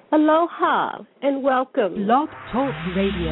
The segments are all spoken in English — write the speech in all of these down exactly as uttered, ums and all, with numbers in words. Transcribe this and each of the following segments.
Aloha and welcome. Blog Talk Radio.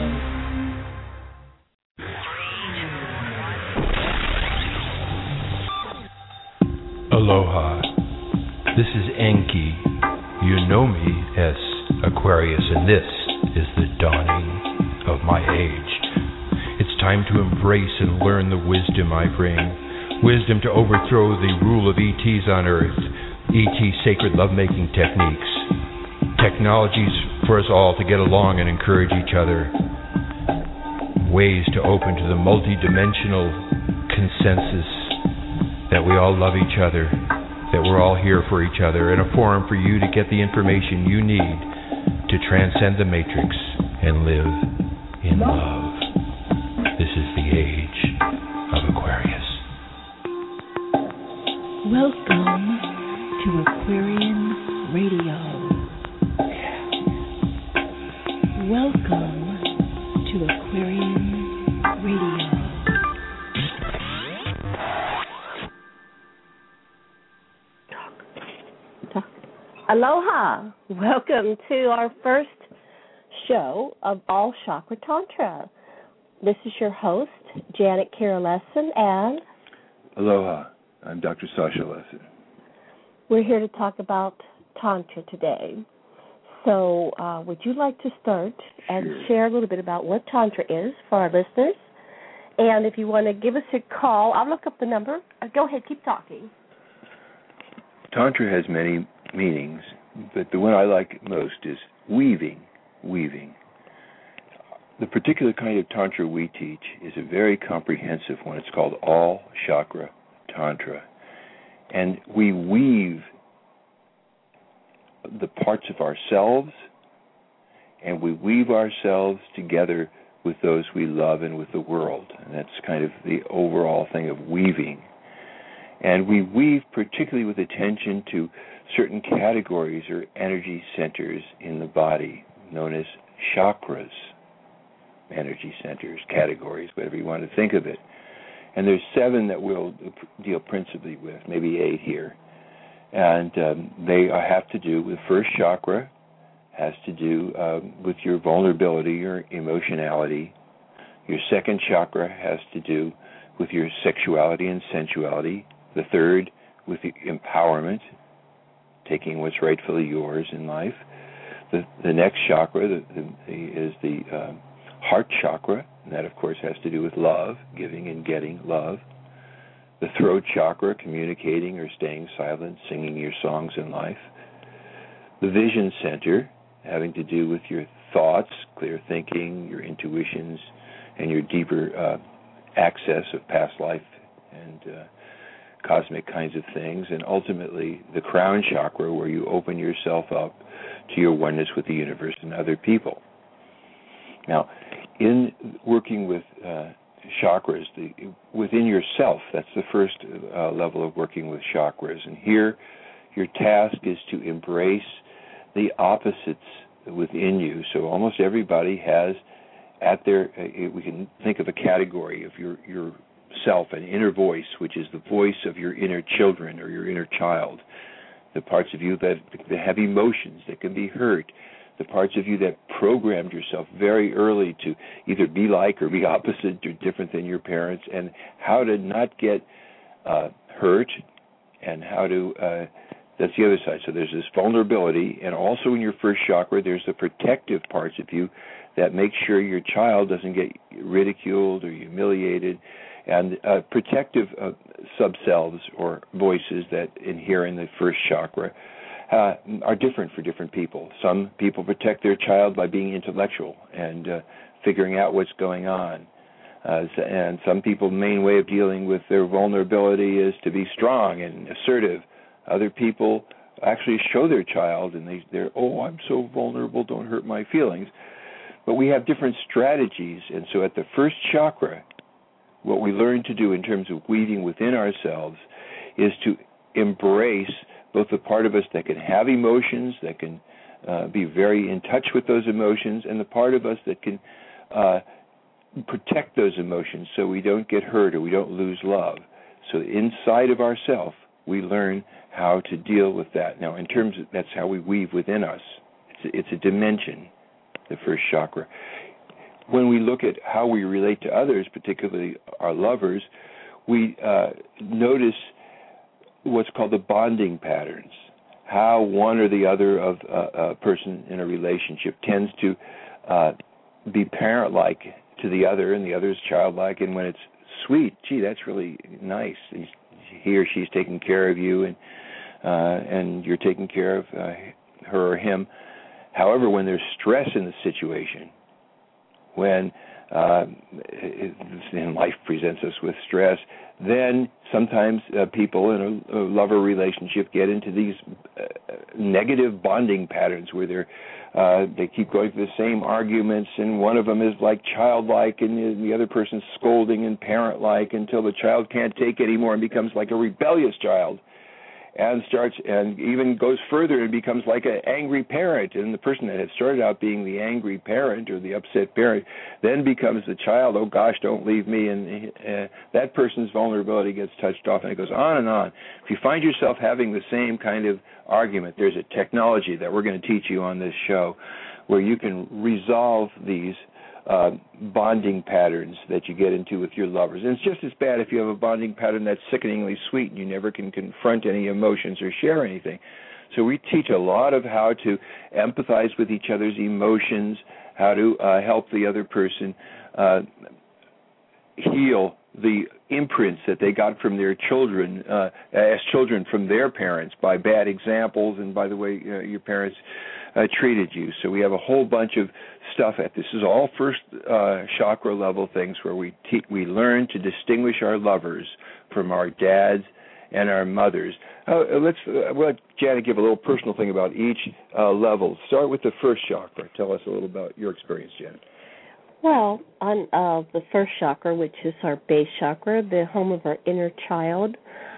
Aloha. This is Enki. You know me as Aquarius, and this is the dawning of my age. It's time to embrace and learn the wisdom I bring. Wisdom to overthrow the rule of E Ts on Earth. E T sacred lovemaking techniques. Technologies for us all to get along and encourage each other. Ways to open to the multidimensional consensus that we all love each other, that we're all here for each other, and a forum for you to get the information you need to transcend the matrix and live in love. This is the age of Aquarius. Welcome to Aquarian Radio. Welcome to Aquarian Radio. Aloha. Welcome to our first show of All Chakra Tantra. This is your host, Janet Kira Lesson, and Aloha. I'm Doctor Sasha Lesson. We're here to talk about Tantra today. So uh, would you like to start and Sure. share a little bit about what Tantra is for our listeners? And if you want to give us a call, I'll look up the number. Uh, go ahead, keep talking. Tantra has many meanings, but the one I like most is weaving, weaving. The particular kind of Tantra we teach is a very comprehensive one. It's called All Chakra Tantra. And we weave the parts of ourselves, and we weave ourselves together with those we love and with the world. And that's kind of the overall thing of weaving. And we weave particularly with attention to certain categories or energy centers in the body, known as chakras, energy centers, categories, whatever you want to think of it. And there's seven that we'll deal principally with, maybe eight here. And um, they have to do with first chakra, has to do um, with your vulnerability, your emotionality. Your second chakra has to do with your sexuality and sensuality. The third with the empowerment, taking what's rightfully yours in life. The, the next chakra the, the, the, is the um, heart chakra, and that, of course, has to do with love, giving and getting love. The throat chakra, communicating or staying silent, singing your songs in life. The vision center, having to do with your thoughts, clear thinking, your intuitions, and your deeper uh, access of past life and uh, cosmic kinds of things. And ultimately, the crown chakra, where you open yourself up to your oneness with the universe and other people. Now, in working with uh, chakras, the, within yourself, that's the first uh, level of working with chakras. And here, your task is to embrace the opposites within you. So almost everybody has at their, uh, we can think of a category of your, your self, an inner voice, which is the voice of your inner children or your inner child, the parts of you that, that have emotions, that can be hurt, the parts of you that programmed yourself very early to either be like or be opposite or different than your parents, and how to not get uh, hurt, and how to, uh, that's the other side. So there's this vulnerability, and also in your first chakra, there's the protective parts of you that make sure your child doesn't get ridiculed or humiliated, and uh, protective uh, subselves or voices that inhere in the first chakra Uh, are different for different people. Some people protect their child by being intellectual and uh, figuring out what's going on. Uh, and some people's main way of dealing with their vulnerability is to be strong and assertive. Other people actually show their child and they, they're, oh, I'm so vulnerable, don't hurt my feelings. But we have different strategies. And so at the first chakra, what we learn to do in terms of weaving within ourselves is to embrace both the part of us that can have emotions, that can uh, be very in touch with those emotions, and the part of us that can uh, protect those emotions so we don't get hurt or we don't lose love. So inside of ourselves, we learn how to deal with that. Now, in terms of, that's how we weave within us. It's, it's a dimension, the first chakra. When we look at how we relate to others, particularly our lovers, we uh, notice what's called the bonding patterns, how one or the other of uh, a person in a relationship tends to uh, be parent-like to the other, and the other is childlike, and when it's sweet, gee, that's really nice. He or she's taking care of you, and uh, and you're taking care of uh, her or him. However, when there's stress in the situation, when uh, and life presents us with stress, then sometimes uh, people in a, a lover relationship get into these uh, negative bonding patterns where they're uh, they keep going through the same arguments, and one of them is like childlike, and the other person's scolding and parent-like until the child can't take anymore and becomes like a rebellious child, and starts and even goes further and becomes like an angry parent. And the person that had started out being the angry parent or the upset parent then becomes the child. Oh gosh, don't leave me. And uh, that person's vulnerability gets touched off, and it goes on and on. If you find yourself having the same kind of argument, there's a technology that we're going to teach you on this show where you can resolve these Uh, bonding patterns that you get into with your lovers. And it's just as bad if you have a bonding pattern that's sickeningly sweet and you never can confront any emotions or share anything. So we teach a lot of how to empathize with each other's emotions, how to uh, help the other person uh, heal the imprints that they got from their children, uh, as children from their parents, by bad examples and by the way uh, your parents uh, treated you. So we have a whole bunch of stuff at this is all first uh, chakra level things where we te- we learn to distinguish our lovers from our dads and our mothers. Uh, let's uh, we'll let Janet give a little personal thing about each uh, level. Start with the first chakra. Tell us a little about your experience, Janet. Well, on uh, the first chakra, which is our base chakra, the home of our inner child,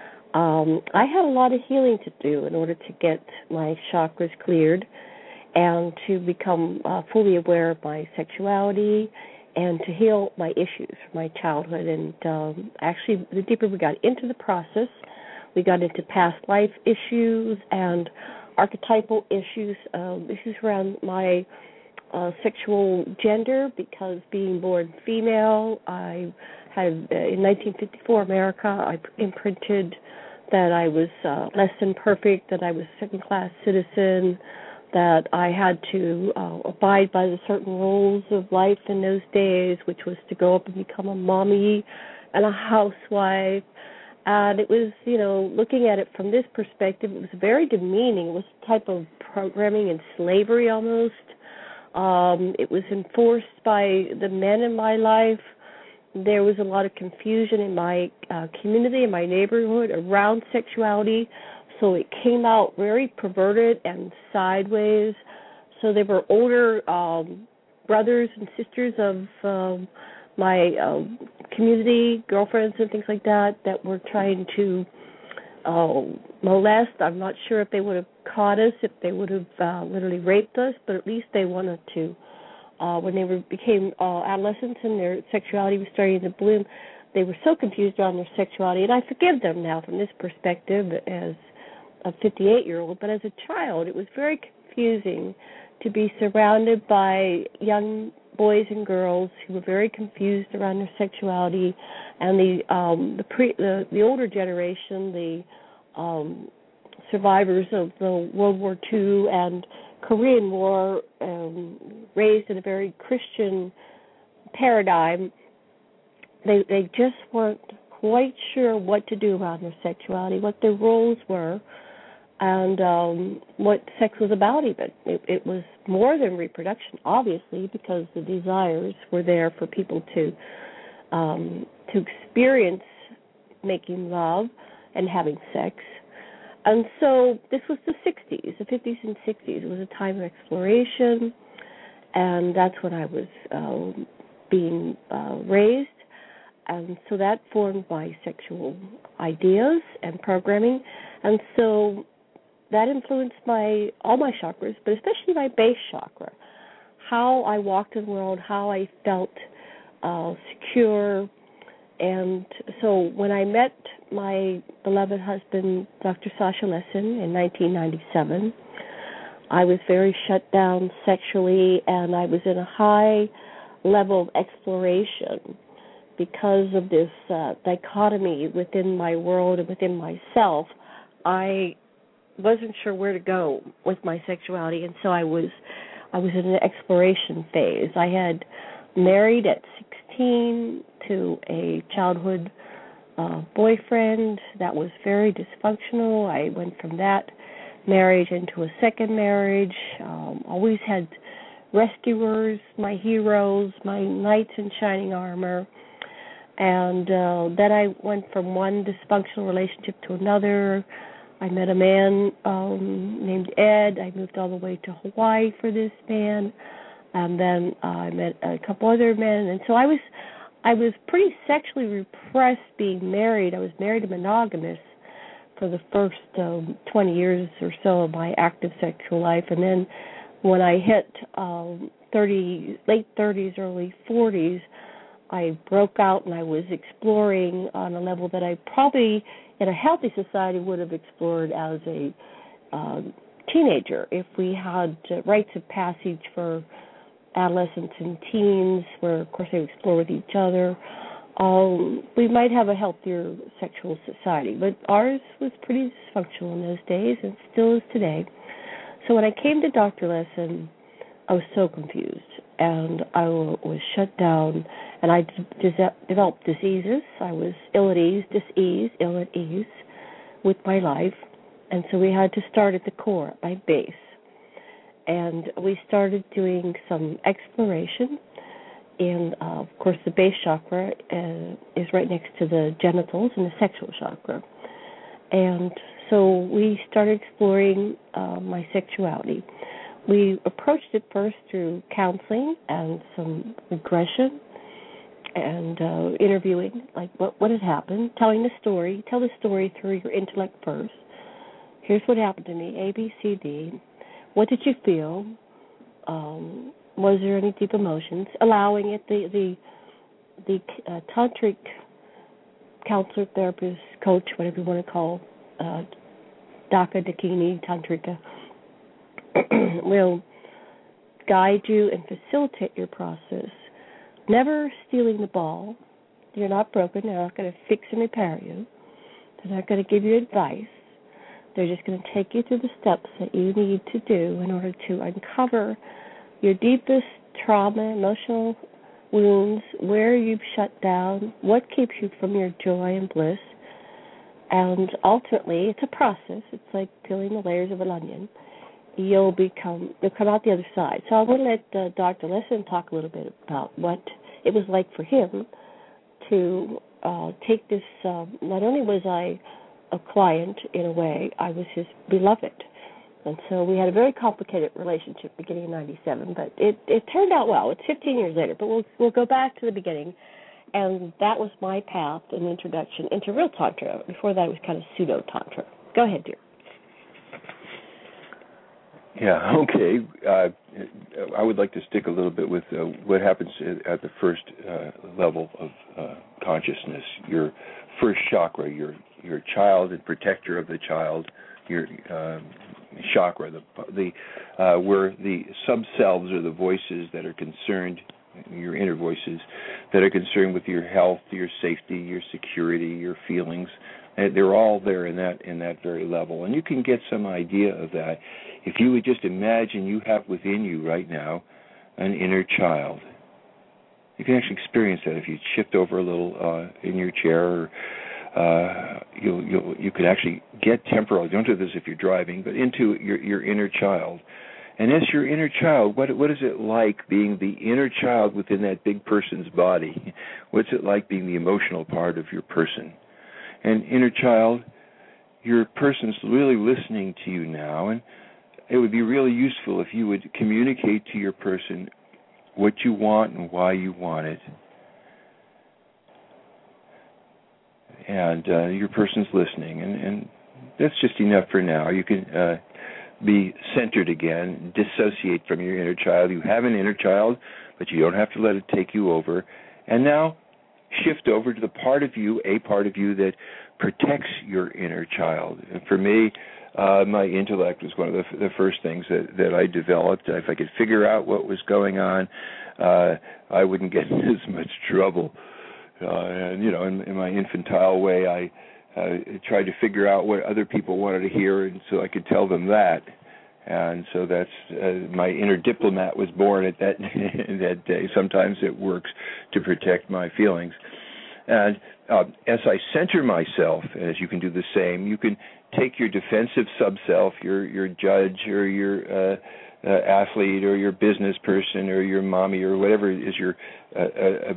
um, I had a lot of healing to do in order to get my chakras cleared and to become uh, fully aware of my sexuality and to heal my issues from my childhood. And um, actually, the deeper we got into the process, we got into past life issues and archetypal issues, um, issues around my uh, sexual gender, because being born female, I had, uh, in nineteen fifty-four America, I imprinted that I was uh, less than perfect, that I was a second-class citizen, that I had to uh, abide by the certain rules of life in those days, which was to grow up and become a mommy and a housewife. And it was, you know, looking at it from this perspective, it was very demeaning. It was a type of programming and slavery almost. Um, it was enforced by the men in my life. There was a lot of confusion in my uh, community, in my neighborhood around sexuality. So it came out very perverted and sideways. So there were older um, brothers and sisters of um, my um, community, girlfriends and things like that, that were trying to uh, molest. I'm not sure if they would have caught us, if they would have uh, literally raped us, but at least they wanted to. Uh, when they were, became uh, adolescents and their sexuality was starting to bloom, they were so confused around their sexuality. And I forgive them now from this perspective as a fifty-eight-year-old, but as a child, it was very confusing to be surrounded by young boys and girls who were very confused around their sexuality, and the um, the, pre, the the older generation, the um, survivors of the World War Two and Korean War, um, raised in a very Christian paradigm. They they just weren't quite sure what to do around their sexuality, what their roles were, and um, what sex was about even. It, it was more than reproduction, obviously, because the desires were there for people to um, to experience making love and having sex. And so this was the sixties, the fifties and sixties. It was a time of exploration, and that's when I was uh, being uh, raised. And so that formed my sexual ideas and programming. And so that influenced my all my chakras, but especially my base chakra, how I walked in the world, how I felt uh, secure. And so when I met my beloved husband, Doctor Sasha Lessin, in nineteen ninety-seven, I was very shut down sexually, and I was in a high level of exploration because of this uh, dichotomy within my world and within myself. I wasn't sure where to go with my sexuality, and so I was I was in an exploration phase. I had married at sixteen to a childhood uh, boyfriend that was very dysfunctional. I went from that marriage into a second marriage. Um, always had rescuers, my heroes, my knights in shining armor. And uh, then I went from one dysfunctional relationship to another. I met a man um, named Ed. I moved all the way to Hawaii for this man. And then uh, I met a couple other men. And so I was I was pretty sexually repressed being married. I was married and monogamous for the first um, twenty years or so of my active sexual life. And then when I hit um, thirty, late thirties, early forties, I broke out and I was exploring on a level that I probably, in a healthy society, would have explored as a uh, teenager if we had uh, rites of passage for adolescents and teens, where, of course, they explore with each other. Um, we might have a healthier sexual society, but ours was pretty dysfunctional in those days and still is today. So when I came to Doctor Lesson, I was so confused, and I was shut down, and I d- developed diseases. I was ill at ease, dis-ease, ill at ease with my life, and so we had to start at the core, at my base. And we started doing some exploration, and uh, of course the base chakra uh, is right next to the genitals and the sexual chakra. And so we started exploring uh, my sexuality. We approached it first through counseling and some regression and uh, interviewing, like what, what had happened, telling the story. Tell the story through your intellect first. Here's what happened to me, A, B, C, D. What did you feel? Um, was there any deep emotions? Allowing it, the the, the uh, tantric counselor, therapist, coach, whatever you want to call, uh, Daka, Dakini, Tantrika, will guide you and facilitate your process. Never stealing the ball. You're not broken. They're not going to fix and repair you. They're not going to give you advice. They're just going to take you through the steps that you need to do in order to uncover your deepest trauma, emotional wounds, where you've shut down, what keeps you from your joy and bliss. And ultimately, it's a process. It's like peeling the layers of an onion. You'll become, you'll come out the other side. So I'm going to let uh, Doctor Lesson talk a little bit about what it was like for him to uh, take this. Uh, not only was I a client in a way, I was his beloved. And so we had a very complicated relationship beginning in ninety-seven, but it, it turned out well. It's fifteen years later, but we'll we'll go back to the beginning. And that was my path and introduction into real Tantra. Before that, it was kind of pseudo-Tantra. Go ahead, dear. Yeah, okay. Uh, I would like to stick a little bit with uh, what happens at the first uh, level of uh, consciousness. Your first chakra, your your child and protector of the child, your uh, chakra, the the uh, where the sub-selves or the voices that are concerned, your inner voices that are concerned with your health, your safety, your security, your feelings. They're all there in that in that very level, and you can get some idea of that if you would just imagine you have within you right now an inner child. You can actually experience that if you shift over a little uh, in your chair. Or, uh, you you you can actually get temporal. Don't do this if you're driving, but into your your inner child. And as your inner child, what what is it like being the inner child within that big person's body? What's it like being the emotional part of your person? And inner child, your person's really listening to you now, and it would be really useful if you would communicate to your person what you want and why you want it. And uh, your person's listening, and, and that's just enough for now. You can uh, be centered again, dissociate from your inner child. You have an inner child, but you don't have to let it take you over. And now shift over to the part of you, a part of you that protects your inner child. And for me, uh, my intellect was one of the, the first things that, that I developed. If I could figure out what was going on, uh, I wouldn't get in as much trouble. Uh, and, you know, in, in my infantile way, I uh, tried to figure out what other people wanted to hear, and so I could tell them that. And so that's uh, my inner diplomat was born at that that day. Sometimes it works to protect my feelings. And uh, as I center myself, as you can do the same, you can take your defensive sub-self, your your judge or your uh, uh, athlete or your business person or your mommy or whatever is your uh, uh,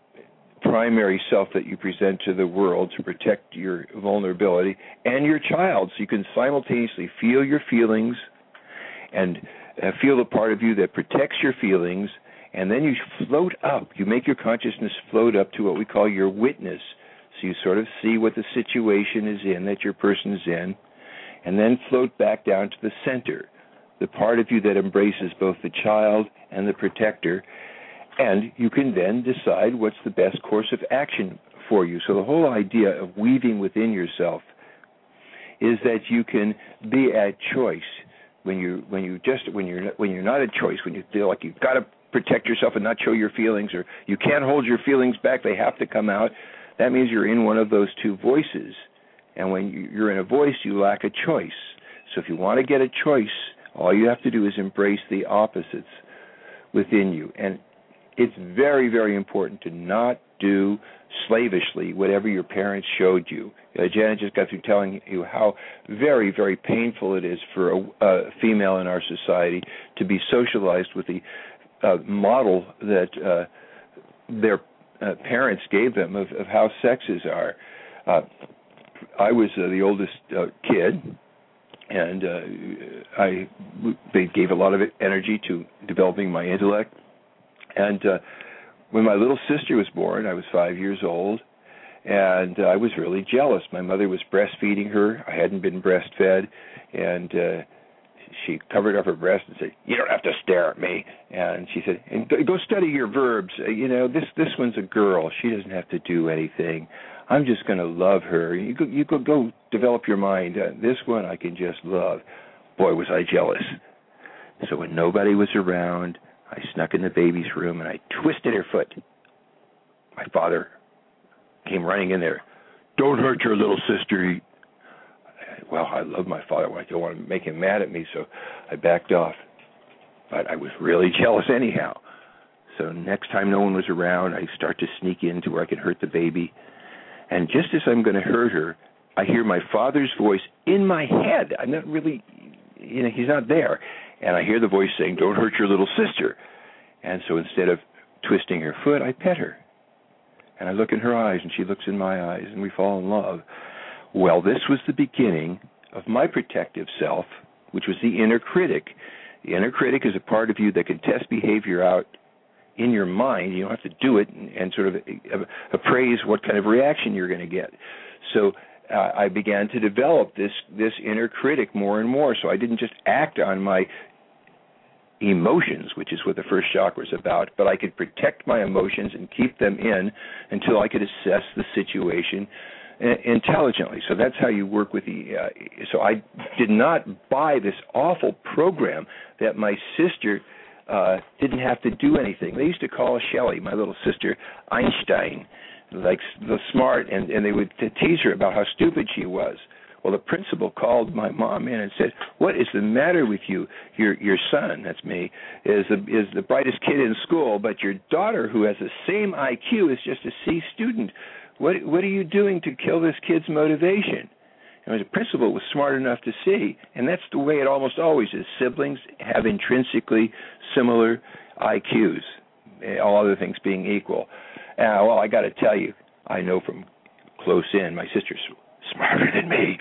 primary self that you present to the world to protect your vulnerability, and your child. So you can simultaneously feel your feelings and uh, feel the part of you that protects your feelings, and then you float up. You make your consciousness float up to what we call your witness. So you sort of see what the situation is in, that your person is in, and then float back down to the center, the part of you that embraces both the child and the protector, and you can then decide what's the best course of action for you. So the whole idea of weaving within yourself is that you can be at choice. When you when you just when you're when you're not at choice, when you feel like you've got to protect yourself and not show your feelings, or you can't hold your feelings back, they have to come out, that means you're in one of those two voices. And when you're in a voice, you lack a choice. So if you want to get a choice, all you have to do is embrace the opposites within you. And it's very, very important to not do slavishly whatever your parents showed you. Uh, Janet just got through telling you how very, very painful it is for a, a female in our society to be socialized with the uh, model that uh, their uh, parents gave them of, of how sexes are. Uh, I was uh, the oldest uh, kid, and uh, I they gave a lot of energy to developing my intellect. And uh, when my little sister was born, I was five years old, and uh, I was really jealous. My mother was breastfeeding her. I hadn't been breastfed, and uh, she covered up her breast and said, "You don't have to stare at me." And she said, and "Go study your verbs. Uh, you know, this this one's a girl. She doesn't have to do anything. I'm just going to love her. You go, you go, go develop your mind. Uh, this one I can just love." Boy, was I jealous. So when nobody was around, I snuck in the baby's room and I twisted her foot. My father came running in there. "Don't hurt your little sister." Well, I love my father. I don't want to make him mad at me, so I backed off. But I was really jealous anyhow. So next time no one was around, I start to sneak in to where I can hurt the baby. And just as I'm going to hurt her, I hear my father's voice in my head. I'm not really, you know, he's not there. And I hear the voice saying, "Don't hurt your little sister." And so instead of twisting her foot, I pet her. And I look in her eyes, and she looks in my eyes, and we fall in love. Well, this was the beginning of my protective self, which was the inner critic. The inner critic is a part of you that can test behavior out in your mind. You don't have to do it and, and sort of appraise what kind of reaction you're going to get. So uh, I began to develop this this inner critic more and more. So I didn't just act on my emotions, which is what the first chakra is about, but I could protect my emotions and keep them in until I could assess the situation intelligently. So that's how you work with the, uh, so I did not buy this awful program that my sister uh, didn't have to do anything. They used to call Shelley, my little sister, Einstein, like the smart, and, and they would tease her about how stupid she was. Well, the principal called my mom in and said, "What is the matter with you? Your your son," that's me, is the, is the brightest kid in school, but your daughter, who has the same I Q, is just a C student. What what are you doing to kill this kid's motivation? And the principal was smart enough to see, and that's the way it almost always is. Siblings have intrinsically similar I Qs, all other things being equal. Uh, well, I got to tell you, I know from close in, my sister's smarter than me.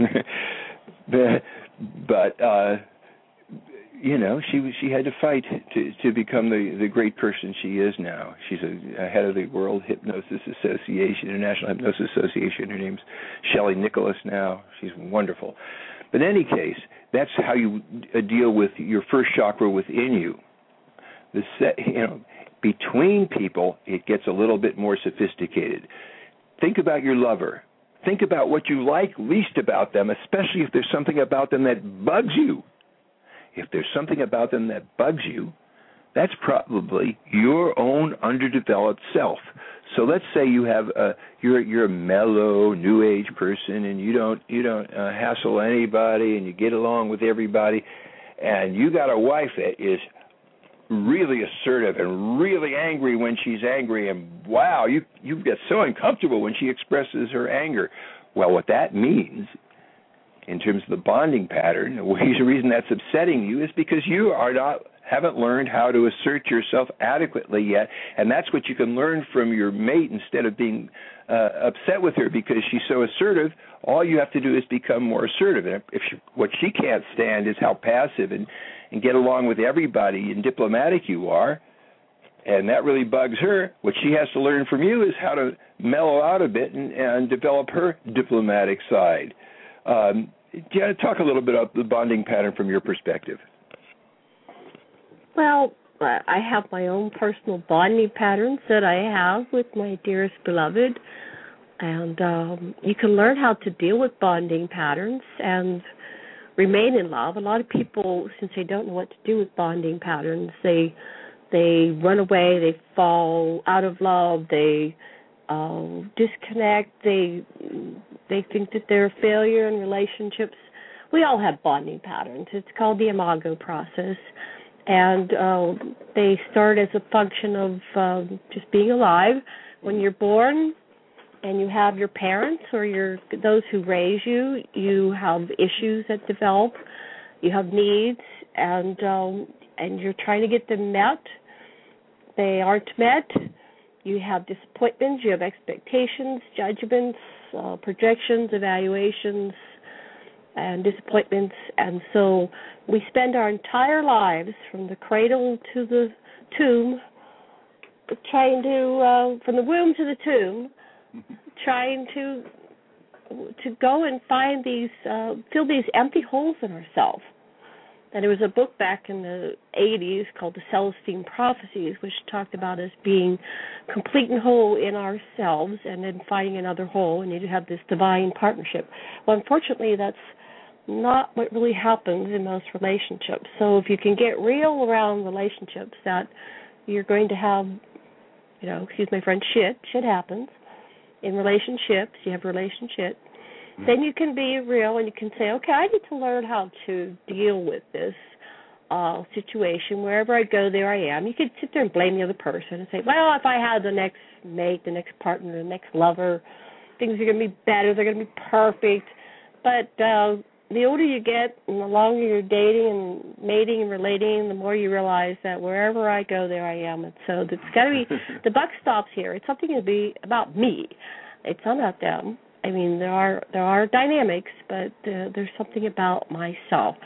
but, but uh, you know, she she had to fight to to become the, the great person she is now. She's a, a head of the World Hypnosis Association, International Hypnosis Association. Her name's Shelley Nicholas now. She's wonderful. But in any case, that's how you uh, deal with your first chakra within you. The set, you know, between people, it gets a little bit more sophisticated. Think about your lover. think about what you like least about them, especially if there's something about them that bugs you. If there's something about them that bugs you, that's probably your own underdeveloped self. So let's say you have a you're you're a mellow new age person, and you don't you don't uh, hassle anybody, and you get along with everybody, and you got a wife that is really assertive and really angry when she's angry, and wow, you you get so uncomfortable when she expresses her anger. Well, what that means in terms of the bonding pattern, the reason that's upsetting you is because you are not haven't learned how to assert yourself adequately yet, and that's what you can learn from your mate instead of being uh, upset with her because she's so assertive. All you have to do is become more assertive. And if she, what she can't stand is how passive and, and get along with everybody and diplomatic you are, and that really bugs her. What she has to learn from you is how to mellow out a bit and, and develop her diplomatic side. Um, do you want to talk a little bit about the bonding pattern from your perspective? Well, I have my own personal bonding patterns that I have with my dearest beloved, and um, you can learn how to deal with bonding patterns and remain in love. A lot of people, since they don't know what to do with bonding patterns, they they run away, they fall out of love, they uh, disconnect, they they think that they're a failure in relationships. We all have bonding patterns. It's called the Imago process. And uh, they start as a function of uh, just being alive. When you're born and you have your parents or your those who raise you, you have issues that develop. You have needs, and um, and you're trying to get them met. They aren't met. You have disappointments. You have expectations, judgments, uh, projections, evaluations, and disappointments, and so we spend our entire lives from the cradle to the tomb trying to, uh, from the womb to the tomb, trying to to go and find these, uh, fill these empty holes in ourselves. And there was a book back in the eighties called The Celestine Prophecies, which talked about us being complete and whole in ourselves and then finding another hole, and you have this divine partnership. Well, unfortunately, that's not what really happens in most relationships. So if you can get real around relationships that you're going to have, you know, excuse my French, shit, shit happens. In relationships, you have relationship. Mm-hmm. Then you can be real and you can say, okay, I need to learn how to deal with this uh, situation. Wherever I go, there I am. You could sit there and blame the other person and say, well, if I had the next mate, the next partner, the next lover, things are going to be better, they're going to be perfect. But uh, the older you get and the longer you're dating and mating and relating, the more you realize that wherever I go, there I am. And so it's got to be, the buck stops here. It's something to be about me. It's not about them. I mean, there are there are dynamics, but uh, there's something about myself.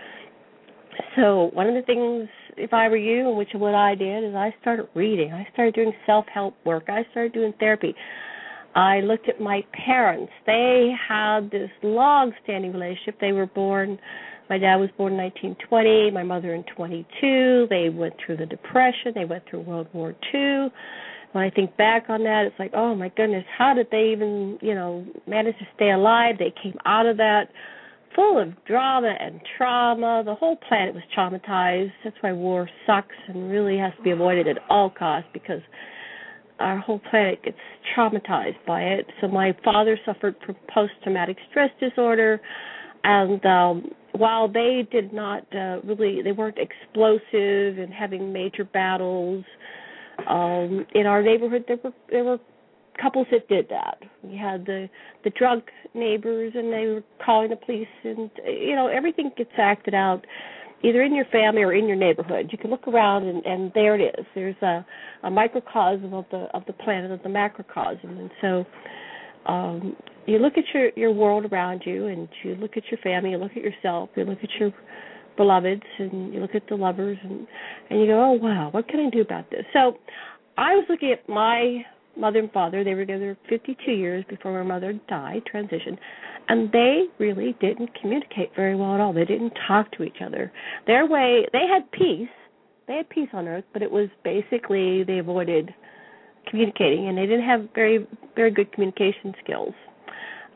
So one of the things, if I were you, and which is what I did, is I started reading. I started doing self-help work. I started doing therapy. I looked at my parents. They had this long-standing relationship. They were born, my dad was born in nineteen twenty, my mother in twenty-two. They went through the Depression. They went through World War Two. When I think back on that, it's like, oh, my goodness, how did they even, you know, manage to stay alive? They came out of that full of drama and trauma. The whole planet was traumatized. That's why war sucks and really has to be avoided at all costs, because our whole planet gets traumatized by it. So my father suffered from post-traumatic stress disorder, and um, while they did not uh, really, they weren't explosive and having major battles, um, in our neighborhood there were there were couples that did that. We had the the drunk neighbors, and they were calling the police, and you know, everything gets acted out either in your family or in your neighborhood. You can look around, and, and there it is. There's a, a microcosm of the of the planet, of the macrocosm. And so um, you look at your, your world around you, and you look at your family, you look at yourself, you look at your beloveds, and you look at the lovers, and, and you go, oh, wow, what can I do about this? So I was looking at my mother and father. They were together fifty-two years before my mother died, transitioned, and they really didn't communicate very well at all. They didn't talk to each other. Their way, they had peace. They had peace on earth, but it was basically they avoided communicating, and they didn't have very, very good communication skills.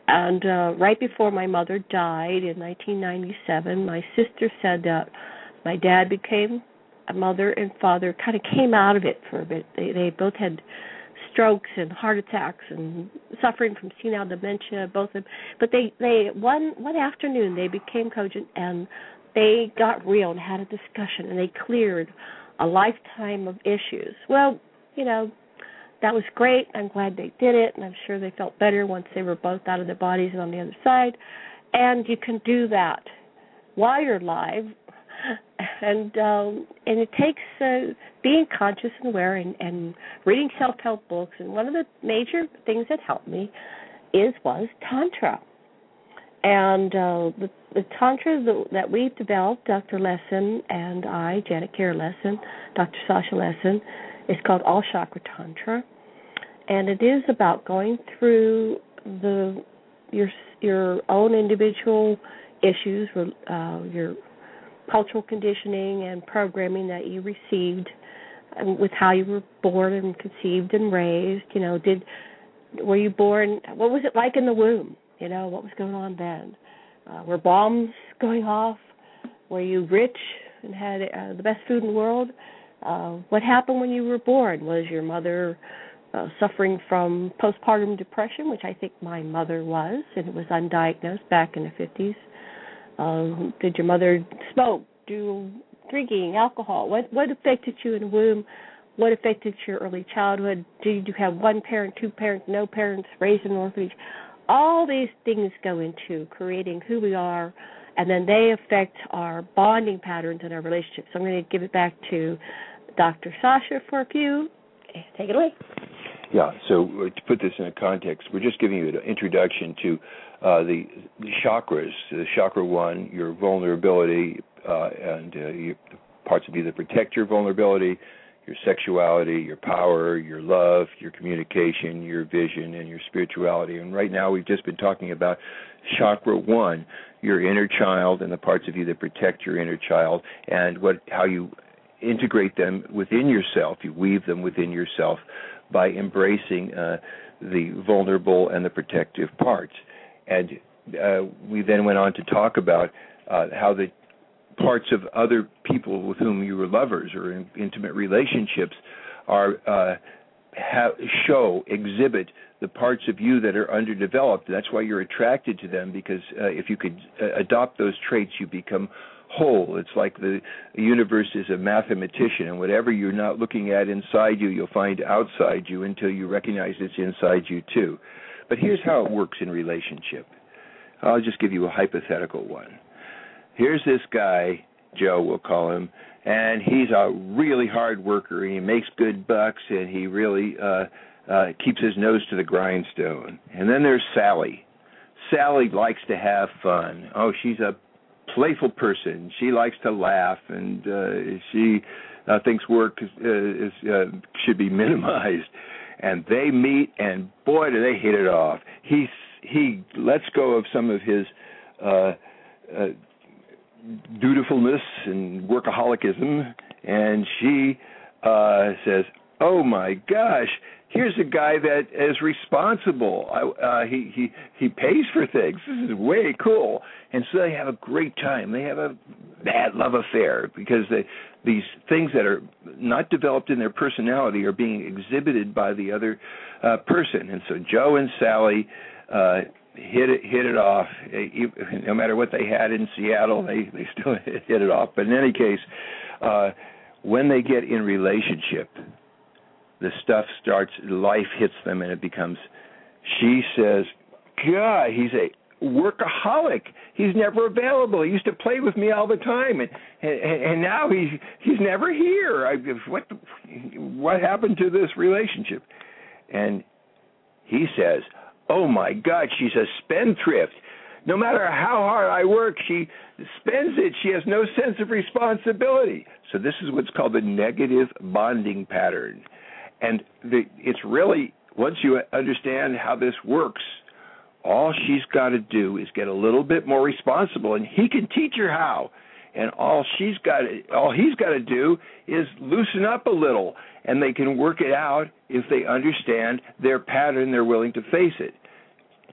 And uh, right before my mother died in nineteen ninety-seven, my sister said that my dad became a mother and father, kind of came out of it for a bit. They they both had strokes and heart attacks and suffering from senile dementia, both of them. But they, they one one afternoon they became cogent and they got real and had a discussion and they cleared a lifetime of issues. Well, you know, that was great. I'm glad they did it, and I'm sure they felt better once they were both out of their bodies and on the other side. And you can do that while you're alive. And um, and it takes uh, being conscious and aware and, and reading self-help books. And one of the major things that helped me is was Tantra. And uh, the, the Tantra that, that we've developed, Doctor Lessin and I, Janet Kira Lessin, Doctor Sasha Lessin, is called All Chakra Tantra. And it is about going through the your your own individual issues, uh, your cultural conditioning and programming that you received, and with how you were born and conceived and raised. You know, did were you born? What was it like in the womb? You know, what was going on then? Uh, were bombs going off? Were you rich and had uh, the best food in the world? Uh, what happened when you were born? Was your mother uh, suffering from postpartum depression, which I think my mother was, and it was undiagnosed back in the fifties? Um, did your mother smoke, do drinking, alcohol? What what affected you in the womb? What affected your early childhood? Did you have one parent, two parents, no parents, raised in an orphanage? All these things go into creating who we are, and then they affect our bonding patterns in our relationships. So I'm going to give it back to Doctor Sasha for a few. Take it away. Yeah, so to put this in a context, we're just giving you an introduction to uh, the, the chakras. The chakra one, your vulnerability, uh, and uh, your, parts of you that protect your vulnerability, your sexuality, your power, your love, your communication, your vision, and your spirituality. And right now we've just been talking about chakra one, your inner child and the parts of you that protect your inner child, and what how you integrate them within yourself. You weave them within yourself by embracing uh, the vulnerable and the protective parts. And uh, we then went on to talk about uh, how the parts of other people with whom you were lovers or in intimate relationships are uh, have, show, exhibit the parts of you that are underdeveloped. That's why you're attracted to them, because uh, if you could uh, adopt those traits, you become whole. It's like the universe is a mathematician, and whatever you're not looking at inside you, you'll find outside you until you recognize it's inside you too. But here's how it works in relationship. I'll just give you a hypothetical one. Here's this guy, Joe we'll call him, and he's a really hard worker, and he makes good bucks, and he really uh, uh, keeps his nose to the grindstone. And then there's Sally. Sally likes to have fun. Oh, she's a playful person. She likes to laugh, and uh, she uh, thinks work is, uh, is, uh, should be minimized. And they meet, and boy, do they hit it off. He he lets go of some of his uh, uh, dutifulness and workaholicism, and she uh, says, "Oh my gosh, here's a guy that is responsible. Uh, he he he pays for things. This is way cool." And so they have a great time. They have a bad love affair because they, these things that are not developed in their personality are being exhibited by the other uh, person. And so Joe and Sally uh, hit it hit it off. No matter what they had in Seattle, they they still hit it off. But in any case, uh, when they get in relationship, the stuff starts, life hits them, and it becomes, she says, God, he's a workaholic. He's never available. He used to play with me all the time, and and, and now he's he's never here. I, what what happened to this relationship? And he says, oh my God, she's a spendthrift. No matter how hard I work, she spends it. She has no sense of responsibility. So this is what's called the negative bonding pattern. And the, it's really, once you understand how this works, all she's got to do is get a little bit more responsible, and he can teach her how. And all she's got, to, all he's got to do is loosen up a little, and they can work it out if they understand their pattern. They're willing to face it.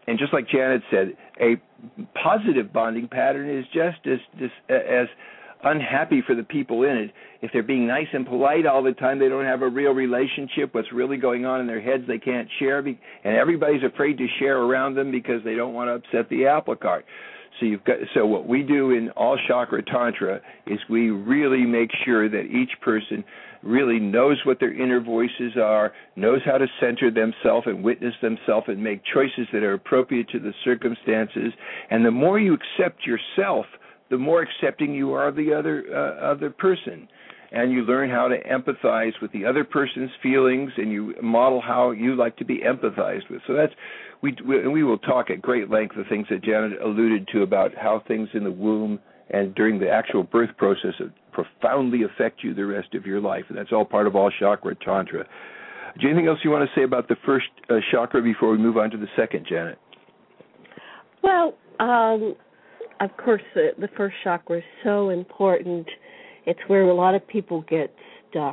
and just like Janet said, a positive bonding pattern is just as, as as unhappy for the people in it. If they're being nice and polite all the time, they don't have a real relationship. What's really going on in their heads, they can't share, be, and everybody's afraid to share around them because they don't want to upset the apple cart. So you've got. So what we do in All Chakra Tantra is we really make sure that each person really knows what their inner voices are, knows how to center themselves and witness themselves and make choices that are appropriate to the circumstances. And the more you accept yourself, the more accepting you are of the other uh, other person. And you learn how to empathize with the other person's feelings, and you model how you like to be empathized with. So that's, we, we, we will talk at great length the things that Janet alluded to about how things in the womb and during the actual birth process profoundly affect you the rest of your life. And that's all part of All Chakra Tantra. Is there anything else you want to say about the first uh, chakra before we move on to the second, Janet? Well, um, of course, the, the first chakra is so important. It's where a lot of people get stuck.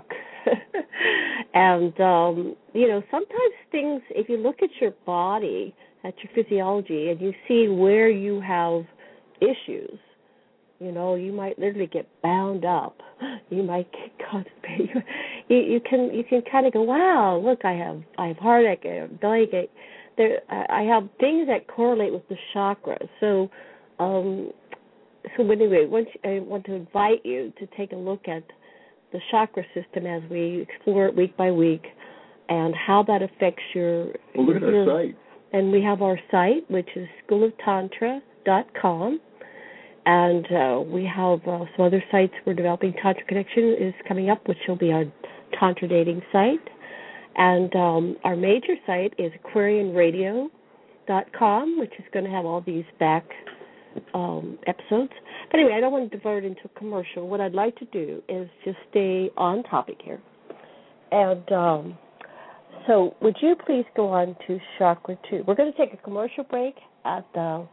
And, um, you know, sometimes things, if you look at your body, at your physiology, and you see where you have issues, you know, you might literally get bound up. You might get constipated. You, you can you can kind of go, wow, look, I have I have heartache, I have bellyache. There, I have things that correlate with the chakras. So, um, so anyway, once I want to invite you to take a look at the chakra system as we explore it week by week, and how that affects your. Well, look your, at our site. And we have our site, which is school of tantra dot com. And uh, we have uh, some other sites we're developing. Tantra Connection is coming up, which will be our Tantra dating site. And um, our major site is aquarian radio dot com, which is going to have all these back um, episodes. But anyway, I don't want to divert into a commercial. What I'd like to do is just stay on topic here. And um, so would you please go on to Chakra two? We're going to take a commercial break at the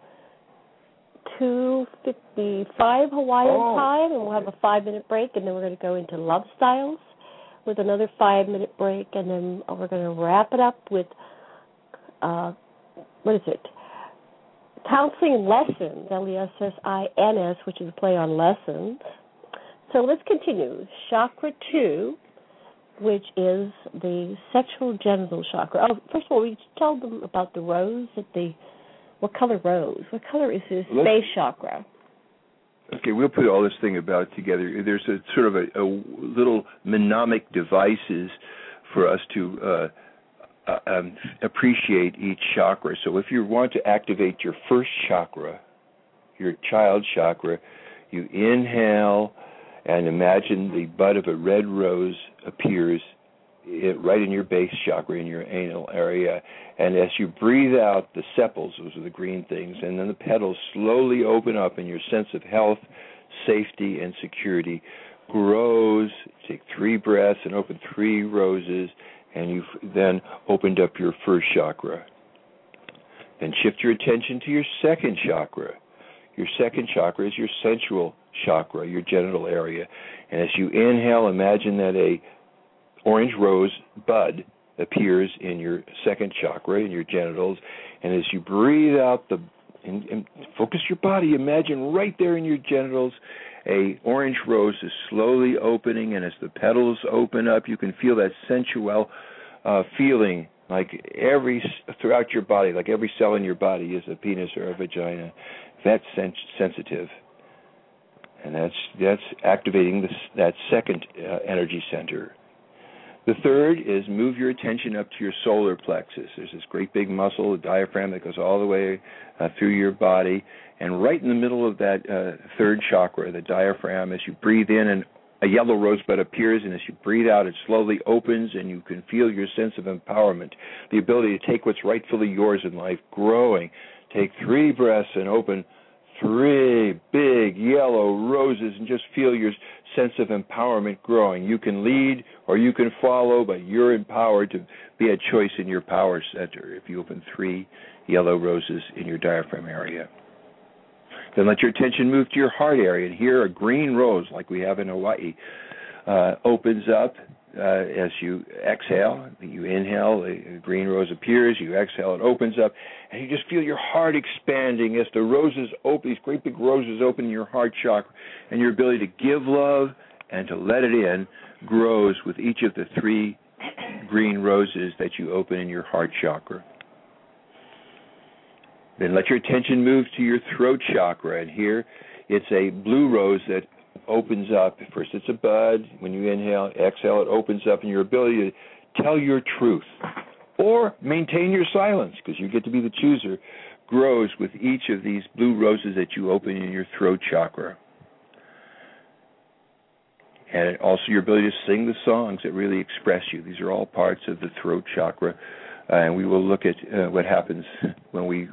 two fifty-five Hawaiian oh. time, and we'll have a five-minute break, and then we're going to go into Love Styles with another five-minute break, and then we're going to wrap it up with, uh, what is it, Counseling Lessons, L E S S I N S, which is a play on lessons. So let's continue. Chakra two, which is the sexual genital chakra. Oh, first of all, we tell them about the rose that they What color rose? What color is this Let's, space chakra? Okay, we'll put all this thing about together. There's a sort of a, a little mnemonic devices for us to uh, uh, um, appreciate each chakra. So if you want to activate your first chakra, your child chakra, you inhale and imagine the bud of a red rose appears It, right in your base chakra, in your anal area. And as you breathe out, the sepals, those are the green things, and then the petals slowly open up, and your sense of health, safety, and security grows. Take three breaths and open three roses, and you've then opened up your first chakra. Then shift your attention to your second chakra. Your second chakra is your sensual chakra, your genital area. And as you inhale, imagine that a orange rose bud appears in your second chakra, in your genitals, and as you breathe out, the and, and focus your body, imagine right there in your genitals, a orange rose is slowly opening, and as the petals open up, you can feel that sensual uh, feeling, like every throughout your body, like every cell in your body is a penis or a vagina. That's sens- sensitive, and that's that's activating this, that second uh, energy center. The third is move your attention up to your solar plexus. There's this great big muscle, the diaphragm, that goes all the way uh, through your body. And right in the middle of that uh, third chakra, the diaphragm, as you breathe in, and a yellow rosebud appears, and as you breathe out, it slowly opens, and you can feel your sense of empowerment, the ability to take what's rightfully yours in life, growing. Take three breaths and open three big yellow roses and just feel your sense of empowerment growing. You can lead or you can follow, but you're empowered to be a choice in your power center if you open three yellow roses in your diaphragm area. Then let your attention move to your heart area, and here a green rose, like we have in Hawaii, uh, opens up, uh, as you exhale, you inhale, a green rose appears, you exhale, it opens up, and you just feel your heart expanding as the roses open, these great big roses open in your heart chakra, and your ability to give love and to let it in grows with each of the three green roses that you open in your heart chakra. Then let your attention move to your throat chakra, and here it's a blue rose that opens up. First it's a bud. When you inhale, exhale, it opens up, and your ability to tell your truth or maintain your silence, because you get to be the chooser, grows with each of these blue roses that you open in your throat chakra. And also your ability to sing the songs that really express you. These are all parts of the throat chakra, uh, and we will look at uh, what happens when we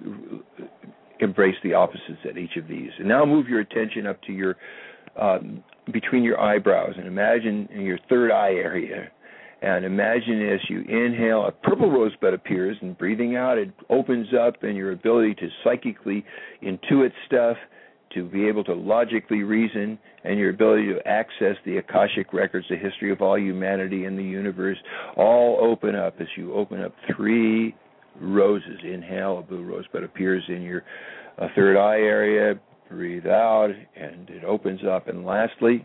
embrace the opposites at each of these. And now move your attention up to your Um, between your eyebrows, and imagine in your third eye area, and imagine as you inhale, a purple rosebud appears, and breathing out, it opens up, and your ability to psychically intuit stuff, to be able to logically reason, and your ability to access the Akashic records, the history of all humanity and the universe, all open up as you open up three roses. Inhale, a blue rosebud appears in your uh, third eye area. Breathe out, and it opens up. And lastly,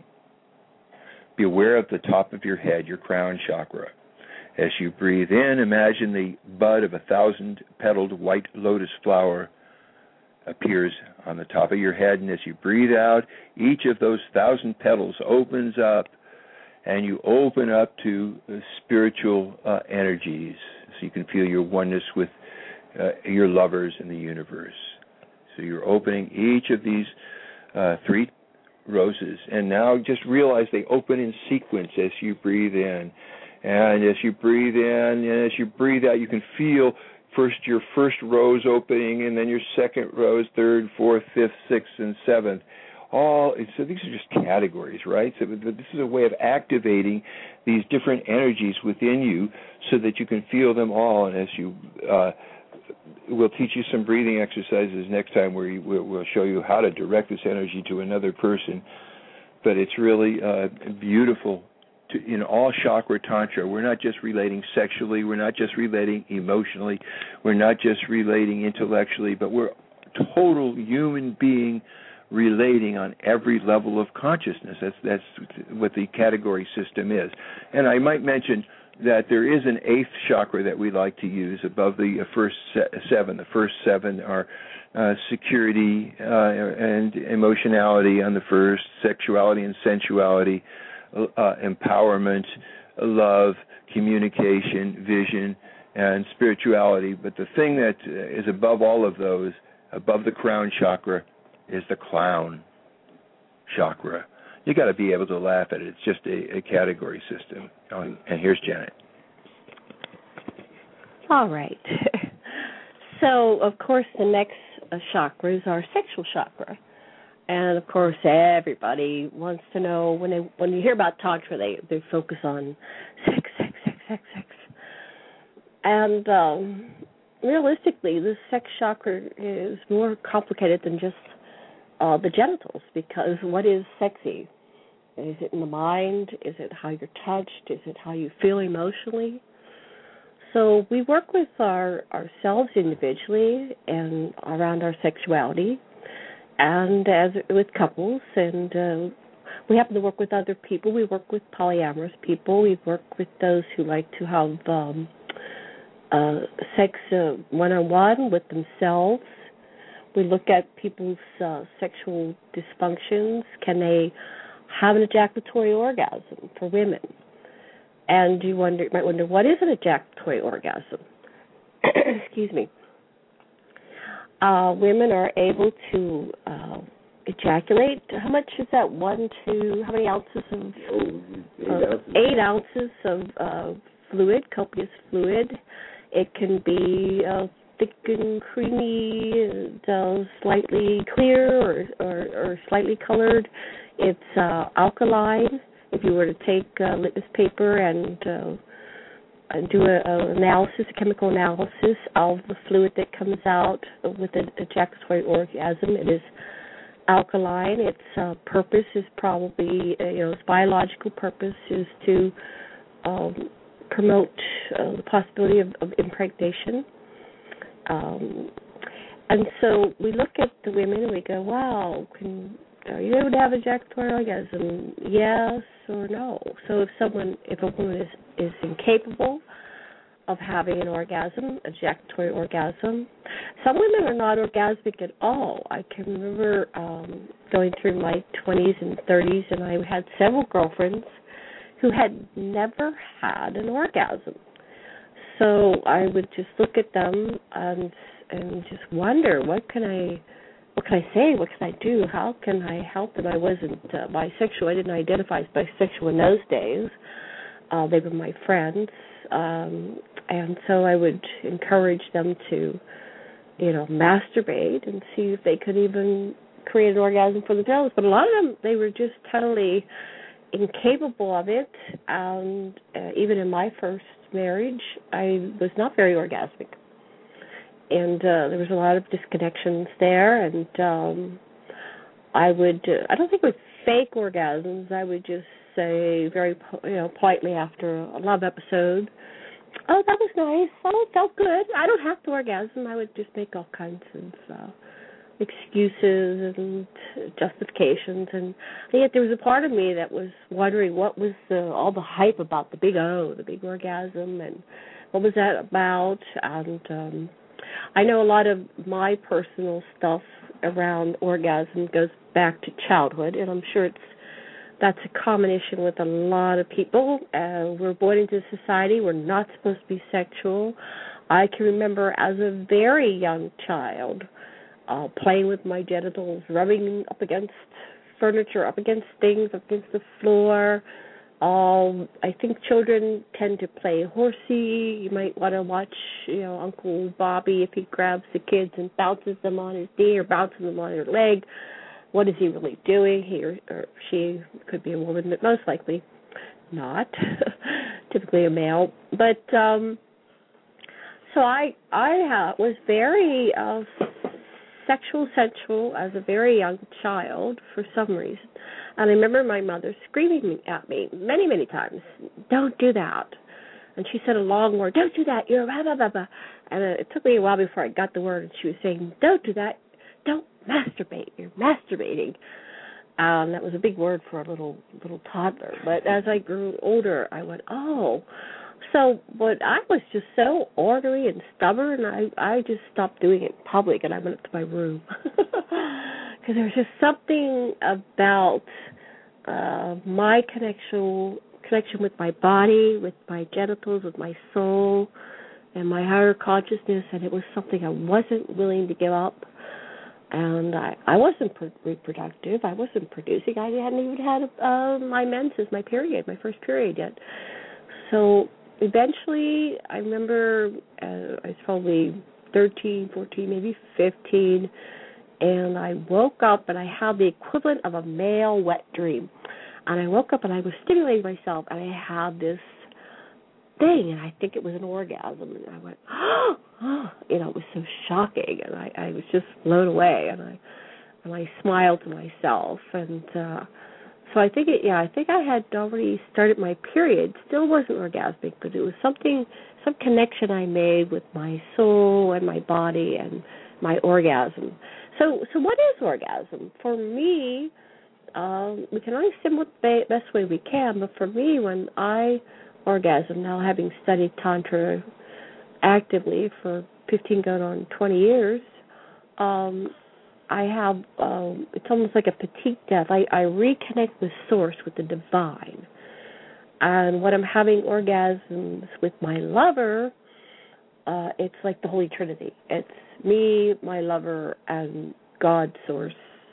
be aware of the top of your head, your crown chakra. As you breathe in, imagine the bud of a thousand-petaled white lotus flower appears on the top of your head. And as you breathe out, each of those thousand petals opens up, and you open up to uh, spiritual uh, energies, so you can feel your oneness with uh, your lovers in the universe. So you're opening each of these uh, three roses, and now just realize they open in sequence as you breathe in. And as you breathe in, and as you breathe out, you can feel first your first rose opening, and then your second rose, third, fourth, fifth, sixth, and seventh. All so these are just categories, right? So this is a way of activating these different energies within you, so that you can feel them all. And as you uh, we'll teach you some breathing exercises next time where you, we'll show you how to direct this energy to another person. But it's really uh, beautiful. To, in all chakra tantra, we're not just relating sexually, we're not just relating emotionally, we're not just relating intellectually, but we're total human being relating on every level of consciousness. That's that's what the category system is. And I might mention that there is an eighth chakra that we like to use above the first seven. The first seven are uh, security uh, and emotionality on the first, sexuality and sensuality, uh, empowerment, love, communication, vision, and spirituality. But the thing that is above all of those, above the crown chakra, is the clown chakra. You got to be able to laugh at it. It's just a, a category system. And here's Janet. All right. So, of course, the next uh, chakra is our sexual chakra. And, of course, everybody wants to know, when they when you hear about Tantra, they, they focus on sex, sex, sex, sex, sex. And um, realistically, the sex chakra is more complicated than just uh, the genitals, because what is sexy? Is it in the mind? Is it how you're touched? Is it how you feel emotionally? So we work with our ourselves individually and around our sexuality, and as with couples, and uh, we happen to work with other people. We work with polyamorous people. We work with those who like to have um, uh, sex uh, one-on-one with themselves. We look at people's uh, sexual dysfunctions. Can they have an ejaculatory orgasm for women? And you wonder, you might wonder, what is an ejaculatory orgasm? Excuse me. Uh, women are able to uh, ejaculate. How much is that? One, two, how many ounces of? Eight uh, ounces. Eight ounces of uh, fluid, copious fluid. It can be uh, thick and creamy, and, uh, slightly clear, or, or, or slightly colored. It's uh, alkaline. If you were to take uh, litmus paper and uh, and do an analysis, a chemical analysis of the fluid that comes out with an ejaculatory orgasm, it is alkaline. Its uh, purpose is probably, uh, you know, its biological purpose is to um, promote uh, the possibility of, of impregnation. Um, and so we look at the women and we go, wow, can, are you able to have ejaculatory orgasm? Yes or no? So if someone, if a woman is, is incapable of having an orgasm, ejaculatory orgasm, some women are not orgasmic at all. I can remember um, going through my twenties and thirties, and I had several girlfriends who had never had an orgasm. So I would just look at them and and just wonder, what can I, what can I say? What can I do? How can I help them? I wasn't uh, bisexual. I didn't identify as bisexual in those days. Uh, they were my friends, um, and so I would encourage them to, you know, masturbate and see if they could even create an orgasm for themselves. But a lot of them, they were just totally incapable of it. And uh, even in my first marriage, I was not very orgasmic, and uh, there was a lot of disconnections there. And um, I would, uh, I don't think it was fake orgasms. I would just say very, you know, politely after a love episode, "Oh, that was nice. Oh, it felt good. I don't have to orgasm." I would just make all kinds of uh, excuses and justifications, and yet there was a part of me that was wondering what was the, all the hype about the big O, the big orgasm, and what was that about. And um, I know a lot of my personal stuff around orgasm goes back to childhood, and I'm sure it's that's a common issue with a lot of people. Uh, we're born into society. We're not supposed to be sexual. I can remember as a very young child uh, playing with my genitals, rubbing up against furniture, up against things, up against the floor. Um, I think children tend to play horsey. You might want to watch, you know, Uncle Bobby if he grabs the kids and bounces them on his knee or bounces them on their leg. What is he really doing? He or, or she could be a woman, but most likely not. Typically a male. But um, so I I uh, was very uh, sexual sensual as a very young child for some reason. And I remember my mother screaming at me many, many times, "Don't do that." And she said a long word, "Don't do that, you're blah, blah, blah, blah." And uh, it took me a while before I got the word, and she was saying, "Don't do that, don't masturbate, you're masturbating." Um, that was a big word for a little little toddler. But as I grew older, I went, oh. So, but I was just so ornery and stubborn, I, I just stopped doing it in public, and I went up to my room. Because there was just something about uh, my connection, connection with my body, with my genitals, with my soul, and my higher consciousness, and it was something I wasn't willing to give up. And I, I wasn't pro- reproductive. I wasn't producing. I hadn't even had uh, my menses, my period, my first period yet. So eventually, I remember uh, I was probably thirteen, fourteen, maybe fifteen, and I woke up and I had the equivalent of a male wet dream. And I woke up and I was stimulating myself, and I had this thing, and I think it was an orgasm, and I went, oh, oh, you know, it was so shocking, and I, I was just blown away, and I and I smiled to myself, and uh, so I think it, yeah, I think I had already started my period. Still wasn't orgasmic, but it was something, some connection I made with my soul and my body and my orgasm. So, so what is orgasm? For me, um, we can only simulate the best way we can, but for me, when I orgasm, now having studied Tantra actively for fifteen going on twenty years, um, I have, um, it's almost like a petite death. I, I reconnect with Source, with the divine. And when I'm having orgasms with my lover, uh, it's like the Holy Trinity. It's me, my lover, and God, Source,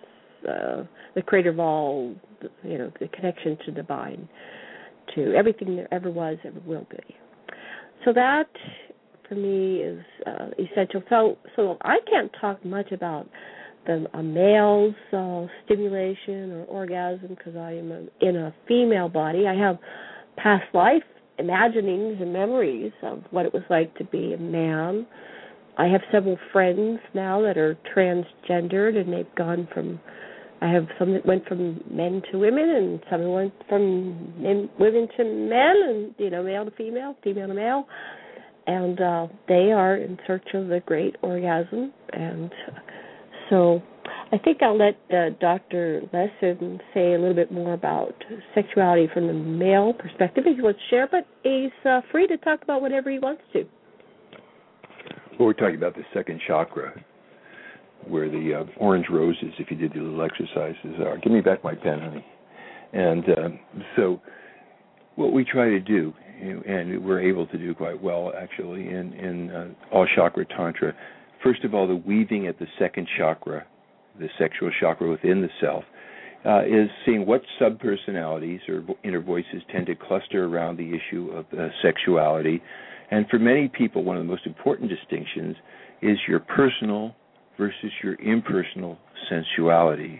uh, the creator of all, you know, the connection to divine, to everything there ever was, ever will be. So that, for me, is uh, essential. So, so I can't talk much about the a male's uh, stimulation or orgasm because I am a, in a female body. I have past life imaginings and memories of what it was like to be a man. I have several friends now that are transgendered, and they've gone from I have some that went from men to women, and some that went from men, women to men, and you know, male to female, female to male, and uh, they are in search of the great orgasm. And so, I think I'll let uh, Doctor Lessin say a little bit more about sexuality from the male perspective if he wants to share, but he's uh, free to talk about whatever he wants to. Well, we're talking about the second chakra, where the uh, orange roses, if you did the little exercises, are. Give me back my pen, honey. And uh, so what we try to do, and we're able to do quite well, actually, in, in uh, all chakra tantra, first of all, the weaving at the second chakra, the sexual chakra within the self, uh, is seeing what subpersonalities or inner voices tend to cluster around the issue of uh, sexuality. And for many people, one of the most important distinctions is your personal versus your impersonal sensuality.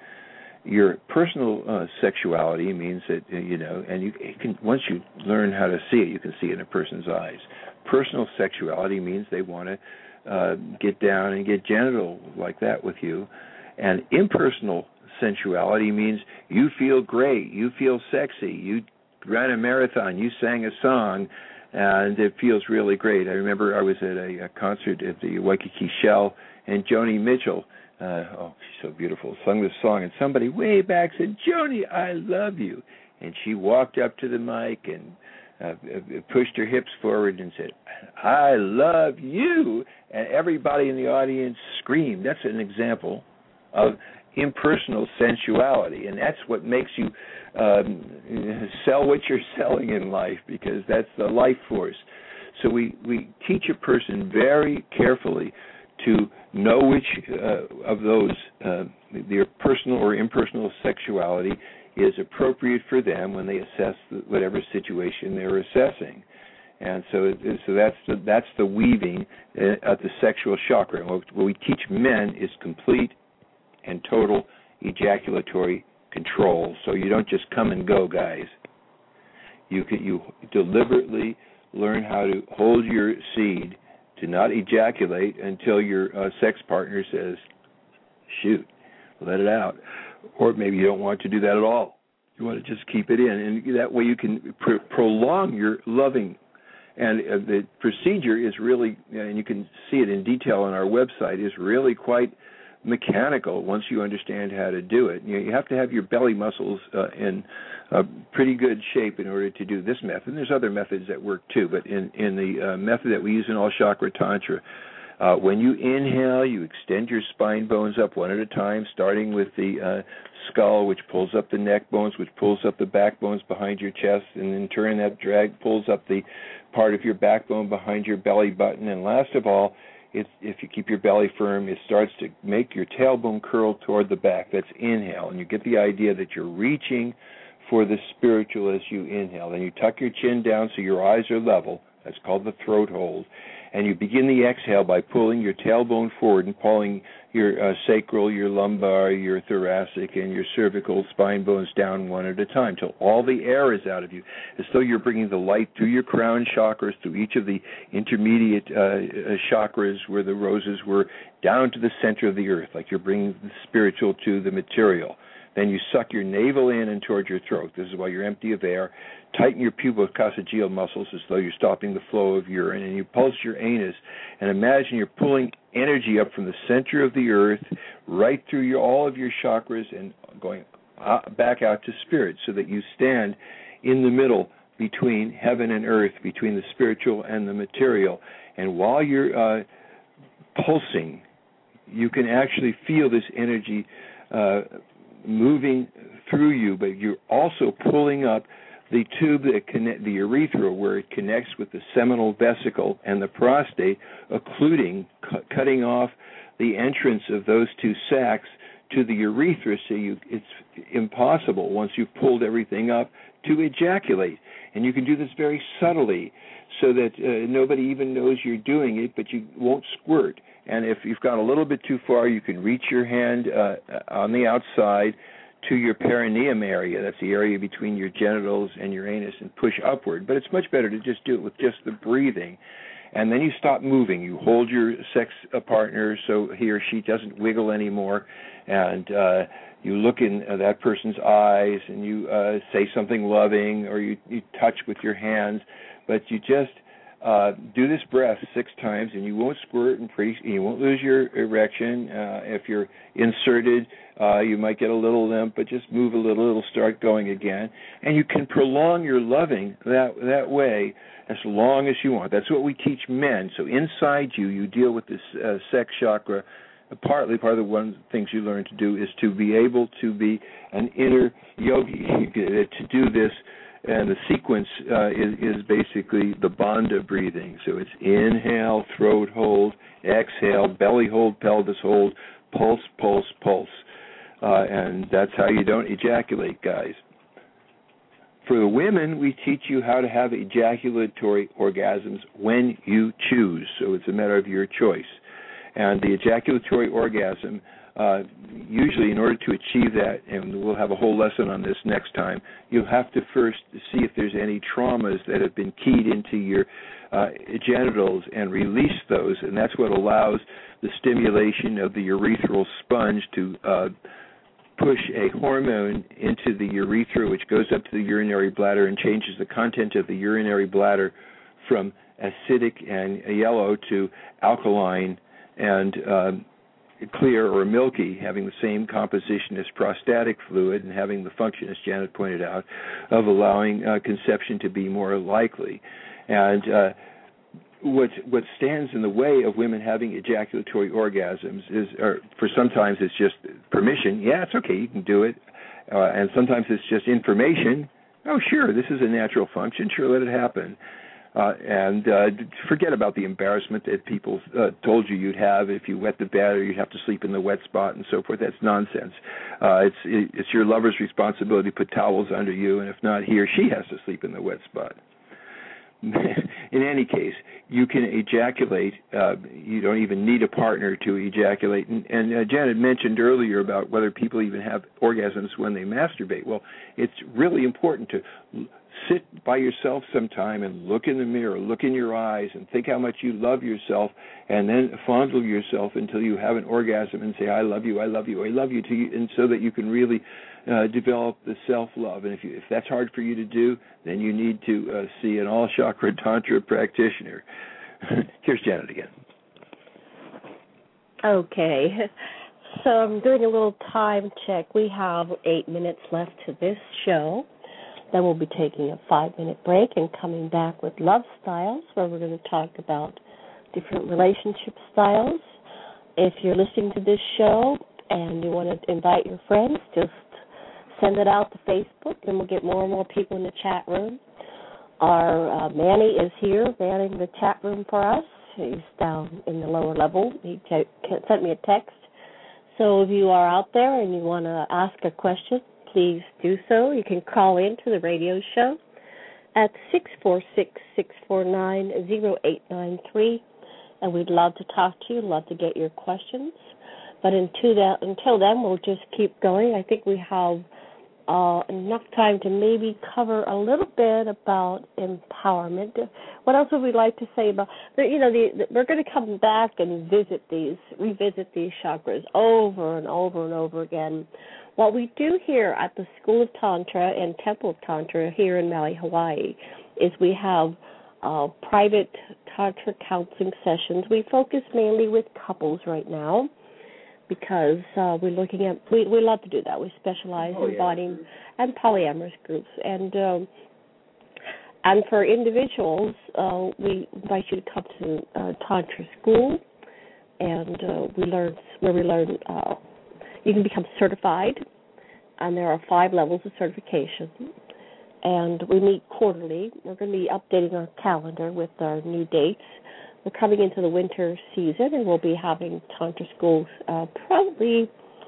Your personal uh, sexuality means that, uh, you know, and you it can once you learn how to see it, you can see it in a person's eyes. Personal sexuality means they want to uh, get down and get genital like that with you. And impersonal sensuality means you feel great, you feel sexy, you ran a marathon, you sang a song, and it feels really great. I remember I was at a, a concert at the Waikiki Shell, and Joni Mitchell, uh, oh, she's so beautiful, sung this song, and somebody way back said, "Joni, I love you." And she walked up to the mic and uh, pushed her hips forward and said, "I love you." And everybody in the audience screamed. That's an example of impersonal sensuality, and that's what makes you um, sell what you're selling in life, because that's the life force. So we, we teach a person very carefully to know which uh, of those, uh, their personal or impersonal sexuality is appropriate for them when they assess the, whatever situation they're assessing. And so, so that's the, that's the weaving at the sexual chakra. And what, what we teach men is complete and total ejaculatory control. So you don't just come and go, guys. You can, you deliberately learn how to hold your seed, to not ejaculate until your uh, sex partner says, "Shoot, let it out." Or maybe you don't want to do that at all. You want to just keep it in, and that way you can pr- prolong your loving. And uh, the procedure is really, and you can see it in detail on our website, is really quite mechanical once you understand how to do it. You know, you have to have your belly muscles uh, in uh, pretty good shape in order to do this method. And there's other methods that work too, but in, in the uh, method that we use in all chakra tantra, uh, when you inhale, you extend your spine bones up one at a time, starting with the uh, skull, which pulls up the neck bones, which pulls up the backbones behind your chest, and in turn that drag pulls up the part of your backbone behind your belly button. And last of all, It's, if you keep your belly firm, it starts to make your tailbone curl toward the back. That's inhale. And you get the idea that you're reaching for the spiritual as you inhale. Then you tuck your chin down so your eyes are level. That's called the throat hold. And you begin the exhale by pulling your tailbone forward and pulling your uh, sacral, your lumbar, your thoracic, and your cervical spine bones down one at a time till all the air is out of you, as though you're bringing the light through your crown chakras, through each of the intermediate uh, chakras where the roses were, down to the center of the earth, like you're bringing the spiritual to the material. Then you suck your navel in and toward your throat. This is while you're empty of air. Tighten your pubococcygeal muscles as though you're stopping the flow of urine, and you pulse your anus, and imagine you're pulling energy up from the center of the earth right through your, all of your chakras and going back out to spirit, so that you stand in the middle between heaven and earth, between the spiritual and the material. And while you're uh, pulsing, you can actually feel this energy uh, moving through you, but you're also pulling up the tube that connect the urethra, where it connects with the seminal vesicle and the prostate, occluding, cu- cutting off the entrance of those two sacs to the urethra. So you, it's impossible once you've pulled everything up to ejaculate. And you can do this very subtly, so that uh, nobody even knows you're doing it, but you won't squirt. And if you've gone a little bit too far, you can reach your hand uh, on the outside to your perineum area. That's the area between your genitals and your anus, and push upward. But it's much better to just do it with just the breathing. and then you stop moving. You hold your sex partner so he or she doesn't wiggle anymore, and uh, you look in uh, that person's eyes, and you uh, say something loving, or you, you touch with your hands, but you just uh, do this breath six times, and you won't squirt and freeze. You won't lose your erection. Uh, if you're inserted, uh, you might get a little limp, but just move a little, it'll start going again, and you can prolong your loving that that way as long as you want. That's what we teach men. So inside you, you deal with this uh, sex chakra. Partly, part of the one of the things you learn to do is to be able to be an inner yogi, to do this, and the sequence uh, is, is basically the bandha breathing. So it's inhale, throat hold, exhale, belly hold, pelvis hold, pulse, pulse, pulse. Uh, and that's how you don't ejaculate, guys. For the women, we teach you how to have ejaculatory orgasms when you choose. So it's a matter of your choice. And the ejaculatory orgasm, uh, usually in order to achieve that, and we'll have a whole lesson on this next time, you'll have to first see if there's any traumas that have been keyed into your uh, genitals and release those, and that's what allows the stimulation of the urethral sponge to uh, push a hormone into the urethra, which goes up to the urinary bladder and changes the content of the urinary bladder from acidic and yellow to alkaline and uh, clear or milky, having the same composition as prostatic fluid and having the function, as Janet pointed out, of allowing uh, conception to be more likely. And uh, what what stands in the way of women having ejaculatory orgasms is, or for sometimes it's just permission. Yeah, it's okay, you can do it. Uh, and sometimes it's just information. Oh, sure, this is a natural function. Sure, let it happen. Uh, and uh, forget about the embarrassment that people uh, told you you'd have if you wet the bed or you have to sleep in the wet spot and so forth. That's nonsense. Uh, it's it's your lover's responsibility to put towels under you, and if not, he or she has to sleep in the wet spot. In any case, you can ejaculate. Uh, you don't even need a partner to ejaculate. And, and uh, Janet mentioned earlier about whether people even have orgasms when they masturbate. Well, it's really important to sit by yourself sometime and look in the mirror, look in your eyes, and think how much you love yourself, and then fondle yourself until you have an orgasm and say, I love you, I love you, I love you, to you, and so that you can really uh, develop the self-love. And if, you, if that's hard for you to do, then you need to uh, see an all-chakra tantra practitioner. Here's Janet again. Okay. So I'm doing a little time check. We have eight minutes left to this show. Then we'll be taking a five-minute break and coming back with Love Styles, where we're going to talk about different relationship styles. If you're listening to this show and you want to invite your friends, just send it out to Facebook, and we'll get more and more people in the chat room. Our uh, Manny is here manning the chat room for us. He's down in the lower level. He t- sent me a text. So if you are out there and you want to ask a question, please do so. You can call in to the radio show at six four six, six four nine, zero eight nine three, and we'd love to talk to you, love to get your questions. But until, that, until then, we'll just keep going. I think we have uh, enough time to maybe cover a little bit about empowerment. What else would we like to say about, you know, the, the, we're going to come back and visit these, revisit these chakras over and over and over again. What we do here at the School of Tantra and Temple of Tantra here in Maui, Hawaii, is we have uh, private Tantra counseling sessions. We focus mainly with couples right now because uh, we're looking at, we, we love to do that. We specialize oh, in yeah. bonding and polyamorous groups. And um, and for individuals, uh, we invite you to come to uh, Tantra School, and uh, we learn, where we learn uh, you can become certified, and there are five levels of certification. And we meet quarterly. We're going to be updating our calendar with our new dates. We're coming into the winter season, and we'll be having Tantra schools uh, probably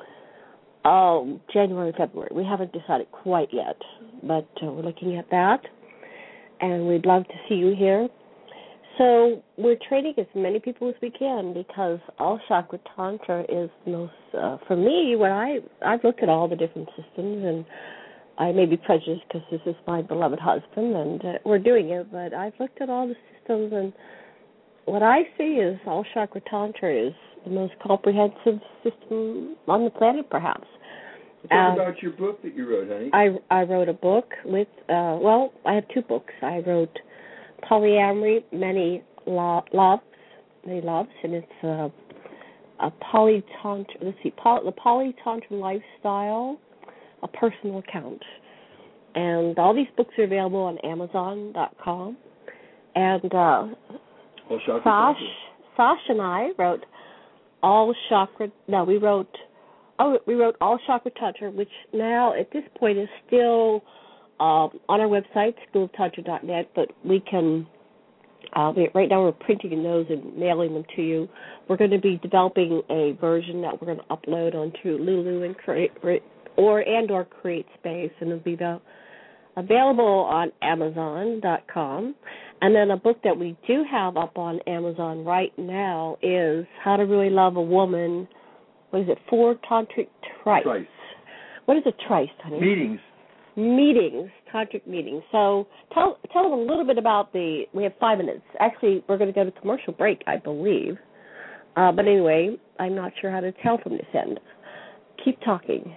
uh, January, February. We haven't decided quite yet, but uh, we're looking at that. And we'd love to see you here. So we're training as many people as we can because all chakra tantra is most, uh, for me, when I, I've looked at all the different systems, and I may be prejudiced because this is my beloved husband and uh, we're doing it, but I've looked at all the systems, and what I see is all chakra tantra is the most comprehensive system on the planet, perhaps. Talk uh, about your book that you wrote, honey. I, I wrote a book with, uh, well, I have two books. I wrote Polyamory, Many Lo- Loves, Many Loves, and it's a, a polytantra, let's see, poly, the Polytantra Lifestyle, a personal account. And all these books are available on Amazon dot com. And uh, Sash, Sash and I wrote All Chakra, no, we wrote, oh, we wrote All Chakra Tantra, which now at this point is still uh, on our website, school of tantra dot net, but we can, uh, we, right now we're printing those and mailing them to you. We're going to be developing a version that we're going to upload onto Lulu and create, or and or Create Space, and it'll be the, available on Amazon dot com. And then a book that we do have up on Amazon right now is How to Really Love a Woman. What is it? Four Tantric Trice. Trice. What is a trice, honey? Meetings. Meetings, tantric meetings. So tell tell them a little bit about the. We have five minutes. Actually, we're going to go to commercial break, I believe. Uh, but anyway, I'm not sure how to tell from this end. Keep talking.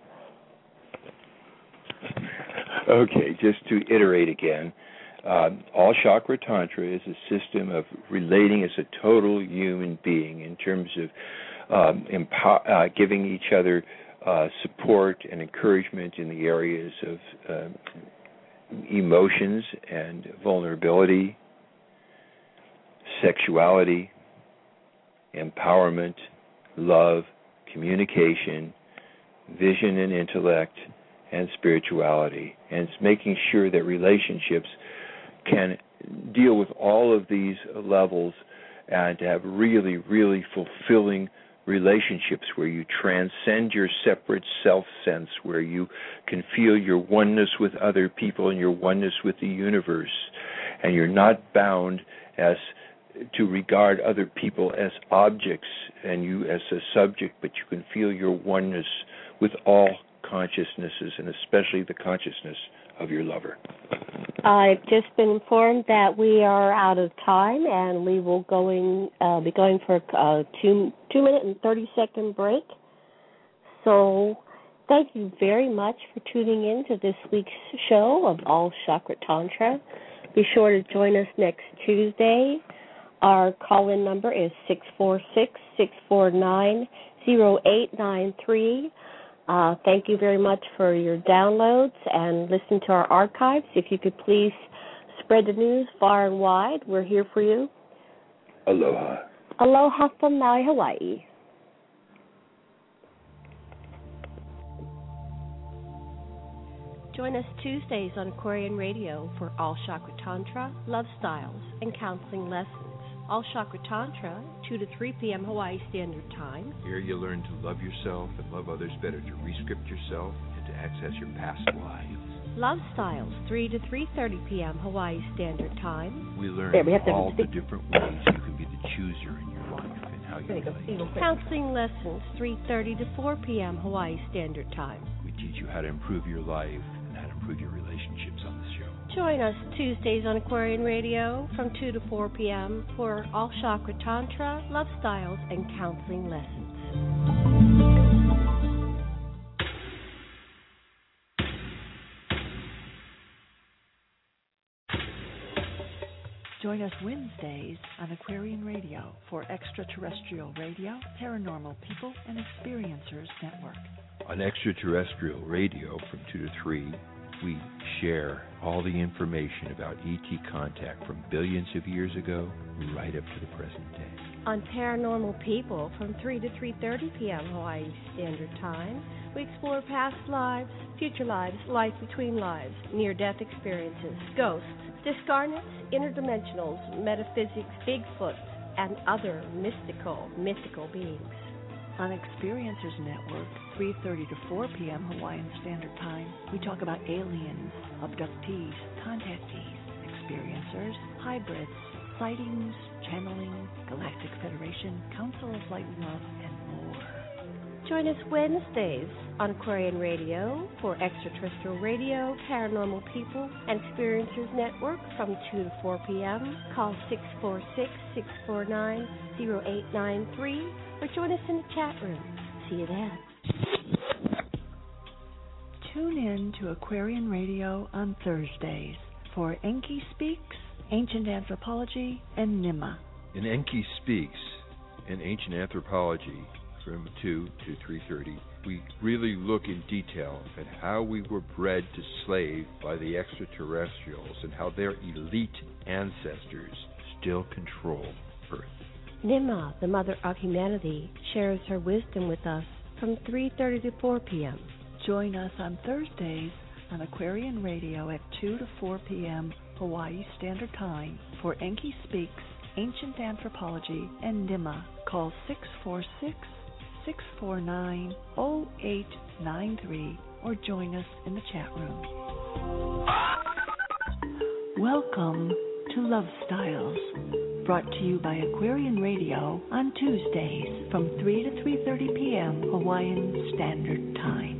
Okay, just to iterate again, uh, All Chakra Tantra is a system of relating as a total human being in terms of um, empower, uh, giving each other uh, support and encouragement in the areas of uh, emotions and vulnerability, sexuality, empowerment, love, communication, vision and intellect, and spirituality. And it's making sure that relationships can deal with all of these levels and to have really, really fulfilling relationships where you transcend your separate self-sense, where you can feel your oneness with other people and your oneness with the universe, and you're not bound as to regard other people as objects and you as a subject, but you can feel your oneness with all consciousnesses, and especially the consciousness of your lover. I've just been informed that we are out of time, and we will going uh, be going for a two two minute and thirty second break. So, thank you very much for tuning in to this week's show of All Chakra Tantra. Be sure to join us next Tuesday. Our call-in number is six four six, six four nine, zero eight nine three. Uh, thank you very much for your downloads and listen to our archives. If you could please spread the news far and wide, we're here for you. Aloha. Aloha from Maui, Hawaii. Join us Tuesdays on Aquarian Radio for All Chakra Tantra, Love Styles, and Counseling Lessons. All Chakra Tantra, two to three p.m. Hawaii Standard Time. Here you learn to love yourself and love others better, to re-script yourself and to access your past lives. Love Styles, three to three thirty p.m. Hawaii Standard Time. We learn there, we all the different ways you can be the chooser in your life and how you relate. Counseling Lessons, three thirty to four p.m. Hawaii Standard Time. We teach you how to improve your life and how to improve your relationships on the show. Join us Tuesdays on Aquarian Radio from two to four p.m. for All Chakra Tantra, Love Styles, and Counseling Lessons. Join us Wednesdays on Aquarian Radio for Extraterrestrial Radio, Paranormal People, and Experiencers Network. On Extraterrestrial Radio from two to three, we share all the information about E T contact from billions of years ago right up to the present day. On Paranormal People from three to three thirty p.m. Hawaii Standard Time, we explore past lives, future lives, life between lives, near-death experiences, ghosts, discarnates, interdimensionals, metaphysics, Bigfoot, and other mystical, mythical beings. On Experiencers Network, three thirty to four p.m. Hawaiian Standard Time, we talk about aliens, abductees, contactees, experiencers, hybrids, sightings, channeling, Galactic Federation, Council of Light and Love, and more. Join us Wednesdays on Aquarian Radio for extraterrestrial radio, paranormal people, and experiencers network from two to four p.m. Call six four six, six four nine, zero eight nine three or join us in the chat room. See you then. Tune in to Aquarian Radio on Thursdays for Enki Speaks, Ancient Anthropology, and N I M A. In Enki Speaks, in Ancient Anthropology, from two to three thirty, we really look in detail at how we were bred to slave by the extraterrestrials and how their elite ancestors still control Earth. N I M A, the Mother of Humanity, shares her wisdom with us from three thirty to four p.m. Join us on Thursdays on Aquarian Radio at two to four p.m. Hawaii Standard Time for Enki Speaks, Ancient Anthropology, and N I M A. Call six four six, six four nine, zero eight nine three or join us in the chat room. Welcome to Love Styles, brought to you by Aquarian Radio on Tuesdays from three to three thirty p.m. Hawaiian Standard Time.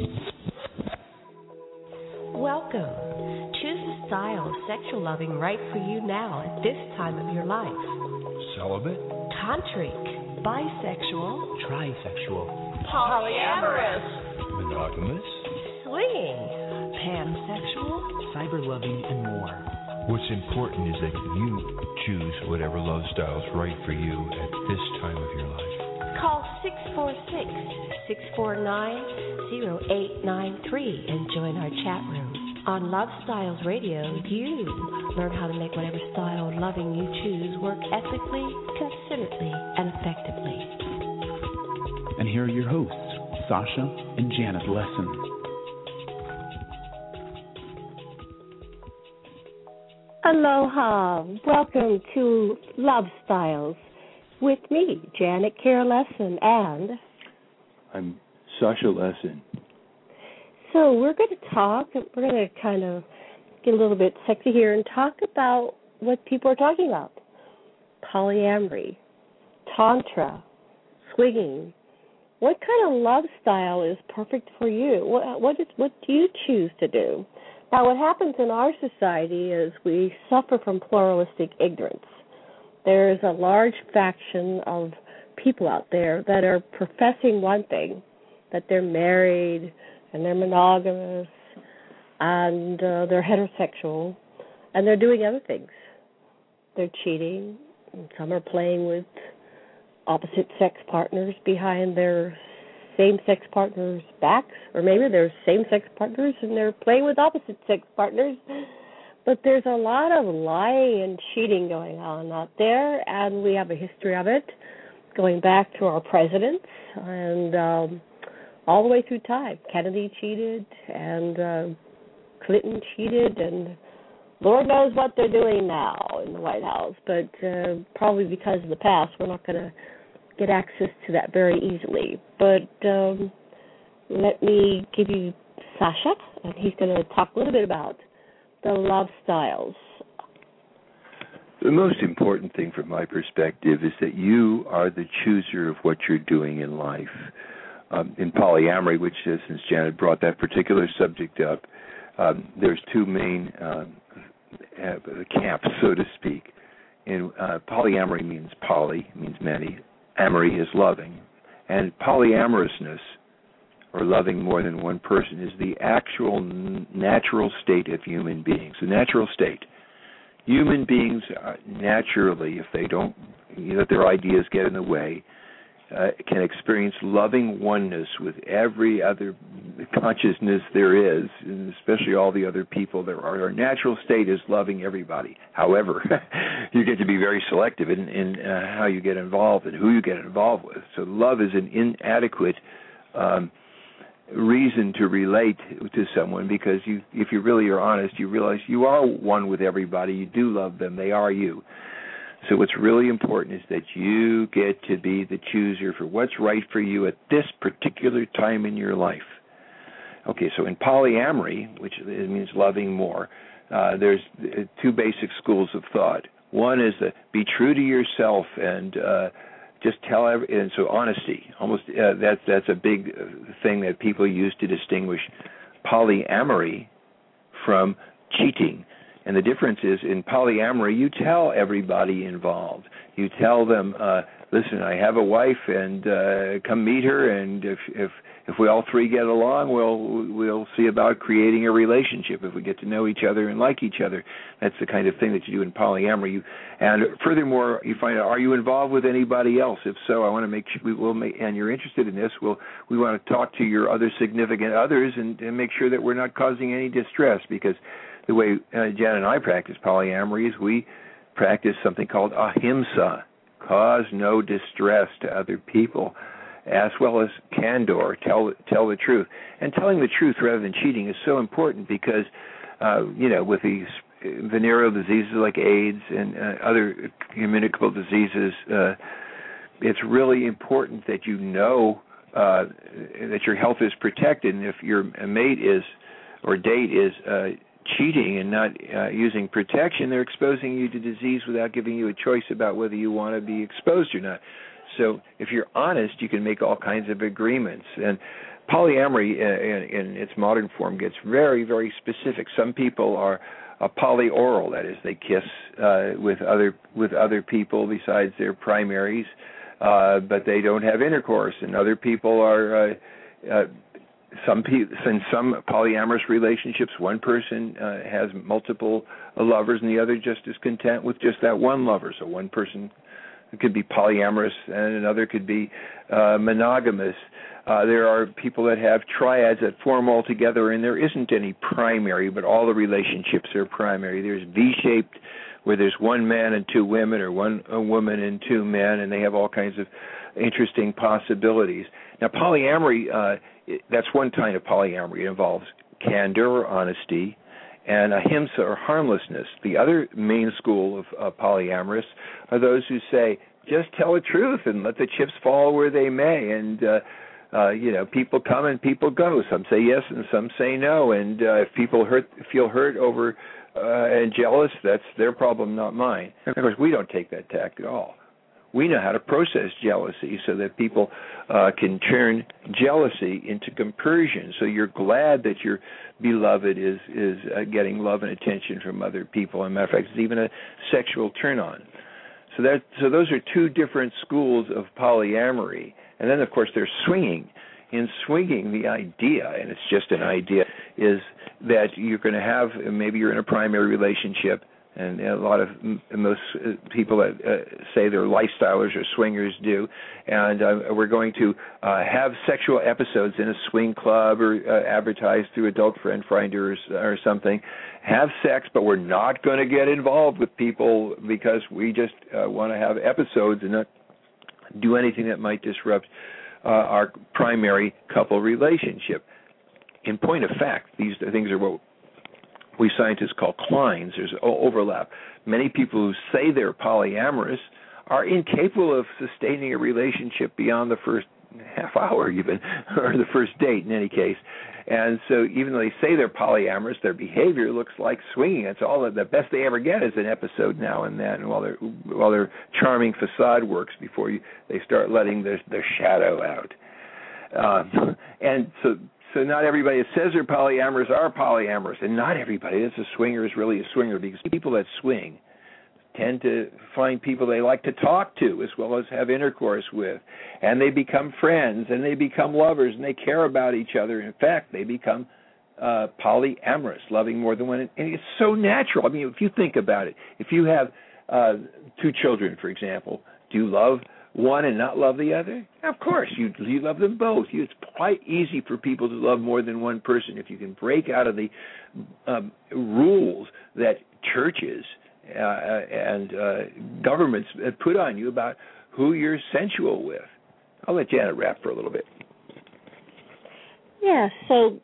Welcome. Choose the style of sexual loving right for you now at this time of your life. Celibate? Tantric. Bisexual. Trisexual? Polyamorous. Monogamous? Swinging. Pansexual. Cyber-loving, and more. What's important is that you choose whatever love style is right for you at this time of your life. Call six four six, six four nine, zero eight nine three and join our chat room. On Love Styles Radio, you learn how to make whatever style of loving you choose work ethically, considerately, and effectively. And here are your hosts, Sasha and Janet Lessin. Aloha. Welcome to Love Styles with me, Janet Kara Lessin, and I'm Sasha Lessin. So we're going to talk, we're going to kind of get a little bit sexy here and talk about what people are talking about. Polyamory, Tantra, swinging. What kind of love style is perfect for you? What, what, is, what do you choose to do? Now, what happens in our society is we suffer from pluralistic ignorance. There is a large faction of people out there that are professing one thing, that they're married and they're monogamous and uh, they're heterosexual, and they're doing other things. They're cheating, and some are playing with opposite-sex partners behind their same-sex partners' backs, or maybe they're same-sex partners and they're playing with opposite-sex partners. But there's a lot of lying and cheating going on out there, and we have a history of it going back to our presidents and um, all the way through time. Kennedy cheated, and uh, Clinton cheated, and Lord knows what they're doing now in the White House. But uh, probably because of the past, we're not going to get access to that very easily. But um, let me give you Sasha, and he's going to talk a little bit about the love styles. The most important thing from my perspective is that you are the chooser of what you're doing in life. Um, in polyamory, which is, since Janet brought that particular subject up, um, there's two main uh, camps, so to speak. And uh, polyamory means poly, means many. Amory is loving. And polyamorousness, or loving more than one person, is the actual n- natural state of human beings. The natural state. Human beings are naturally, if they don't, you know, their ideas get in the way, uh, can experience loving oneness with every other consciousness there is, and especially all the other people there are. Our natural state is loving everybody. However, you get to be very selective in, in uh, how you get involved and who you get involved with. So love is an inadequate um, reason to relate to someone, because you, if you really are honest, you realize you are one with everybody. You do love them. They are you. So what's really important is that you get to be the chooser for what's right for you at this particular time in your life. Okay, so in polyamory, which means loving more, uh, there's two basic schools of thought. One is the be true to yourself and uh, just tell every, and so honesty, almost uh, that's that's a big thing that people use to distinguish polyamory from cheating. And the difference is in polyamory, you tell everybody involved. You tell them, uh, listen, I have a wife, and uh, come meet her, and if if if we all three get along, we'll we'll see about creating a relationship. If we get to know each other and like each other, that's the kind of thing that you do in polyamory. You, and furthermore, you find out, are you involved with anybody else? If so, I want to make sure we will make, and you're interested in this, we'll we want to talk to your other significant others and, and make sure that we're not causing any distress, because the way uh, Jan and I practice polyamory is we practice something called ahimsa, cause no distress to other people, as well as candor, tell tell the truth. And telling the truth rather than cheating is so important because, uh, you know, with these venereal diseases like AIDS and uh, other communicable diseases, uh, it's really important that you know uh, that your health is protected. And if your mate is or date is uh, cheating and not uh, using protection, they're exposing you to disease without giving you a choice about whether you want to be exposed or not. So if you're honest, you can make all kinds of agreements. And polyamory uh, in, in its modern form gets very, very specific. Some people are uh, polyoral, that is, they kiss uh, with other with other people besides their primaries, uh, but they don't have intercourse. And other people are uh, uh, Some people, in some polyamorous relationships, one person uh, has multiple uh, lovers, and the other just is content with just that one lover. So one person could be polyamorous, and another could be uh, monogamous. Uh, there are people that have triads that form all together, and there isn't any primary, but all the relationships are primary. There's V-shaped, where there's one man and two women, or one a woman and two men, and they have all kinds of interesting possibilities. Now, polyamory, uh, that's one kind of polyamory. It involves candor or honesty, and ahimsa or harmlessness. The other main school of uh, polyamorous are those who say, just tell the truth and let the chips fall where they may. And, uh, uh, you know, people come and people go. Some say yes and some say no. And uh, if people hurt, feel hurt over uh, and jealous, that's their problem, not mine. And of course, we don't take that tack at all. We know how to process jealousy so that people uh, can turn jealousy into compersion. So you're glad that your beloved is is uh, getting love and attention from other people. As a matter of fact, it's even a sexual turn-on. So that so those are two different schools of polyamory. And then, of course, there's swinging. In swinging, the idea, and it's just an idea, is that you're going to have, maybe you're in a primary relationship, and a lot of most people that uh, say they're lifestylers or swingers do. And uh, we're going to uh, have sexual episodes in a swing club or uh, advertised through Adult Friend Finder or, or something. Have sex, but we're not going to get involved with people because we just uh, want to have episodes and not do anything that might disrupt uh, our primary couple relationship. In point of fact, these things are what we scientists call clines. There's overlap. Many people who say they're polyamorous are incapable of sustaining a relationship beyond the first half hour even, or the first date in any case. And so even though they say they're polyamorous, their behavior looks like swinging. It's all the best they ever get is an episode now and then while their while their charming facade works before you, they start letting their, their shadow out. Um, and so So not everybody that says they're polyamorous are polyamorous, and not everybody that's a swinger is really a swinger, because people that swing tend to find people they like to talk to as well as have intercourse with, and they become friends, and they become lovers, and they care about each other. In fact, they become uh, polyamorous, loving more than one, and it's so natural. I mean, if you think about it, if you have uh, two children, for example, do you love one and not love the other? Of course, you you love them both. You, it's quite easy for people to love more than one person if you can break out of the um, rules that churches uh, and uh, governments put on you about who you're sensual with. I'll let Janet wrap for a little bit. Yeah, so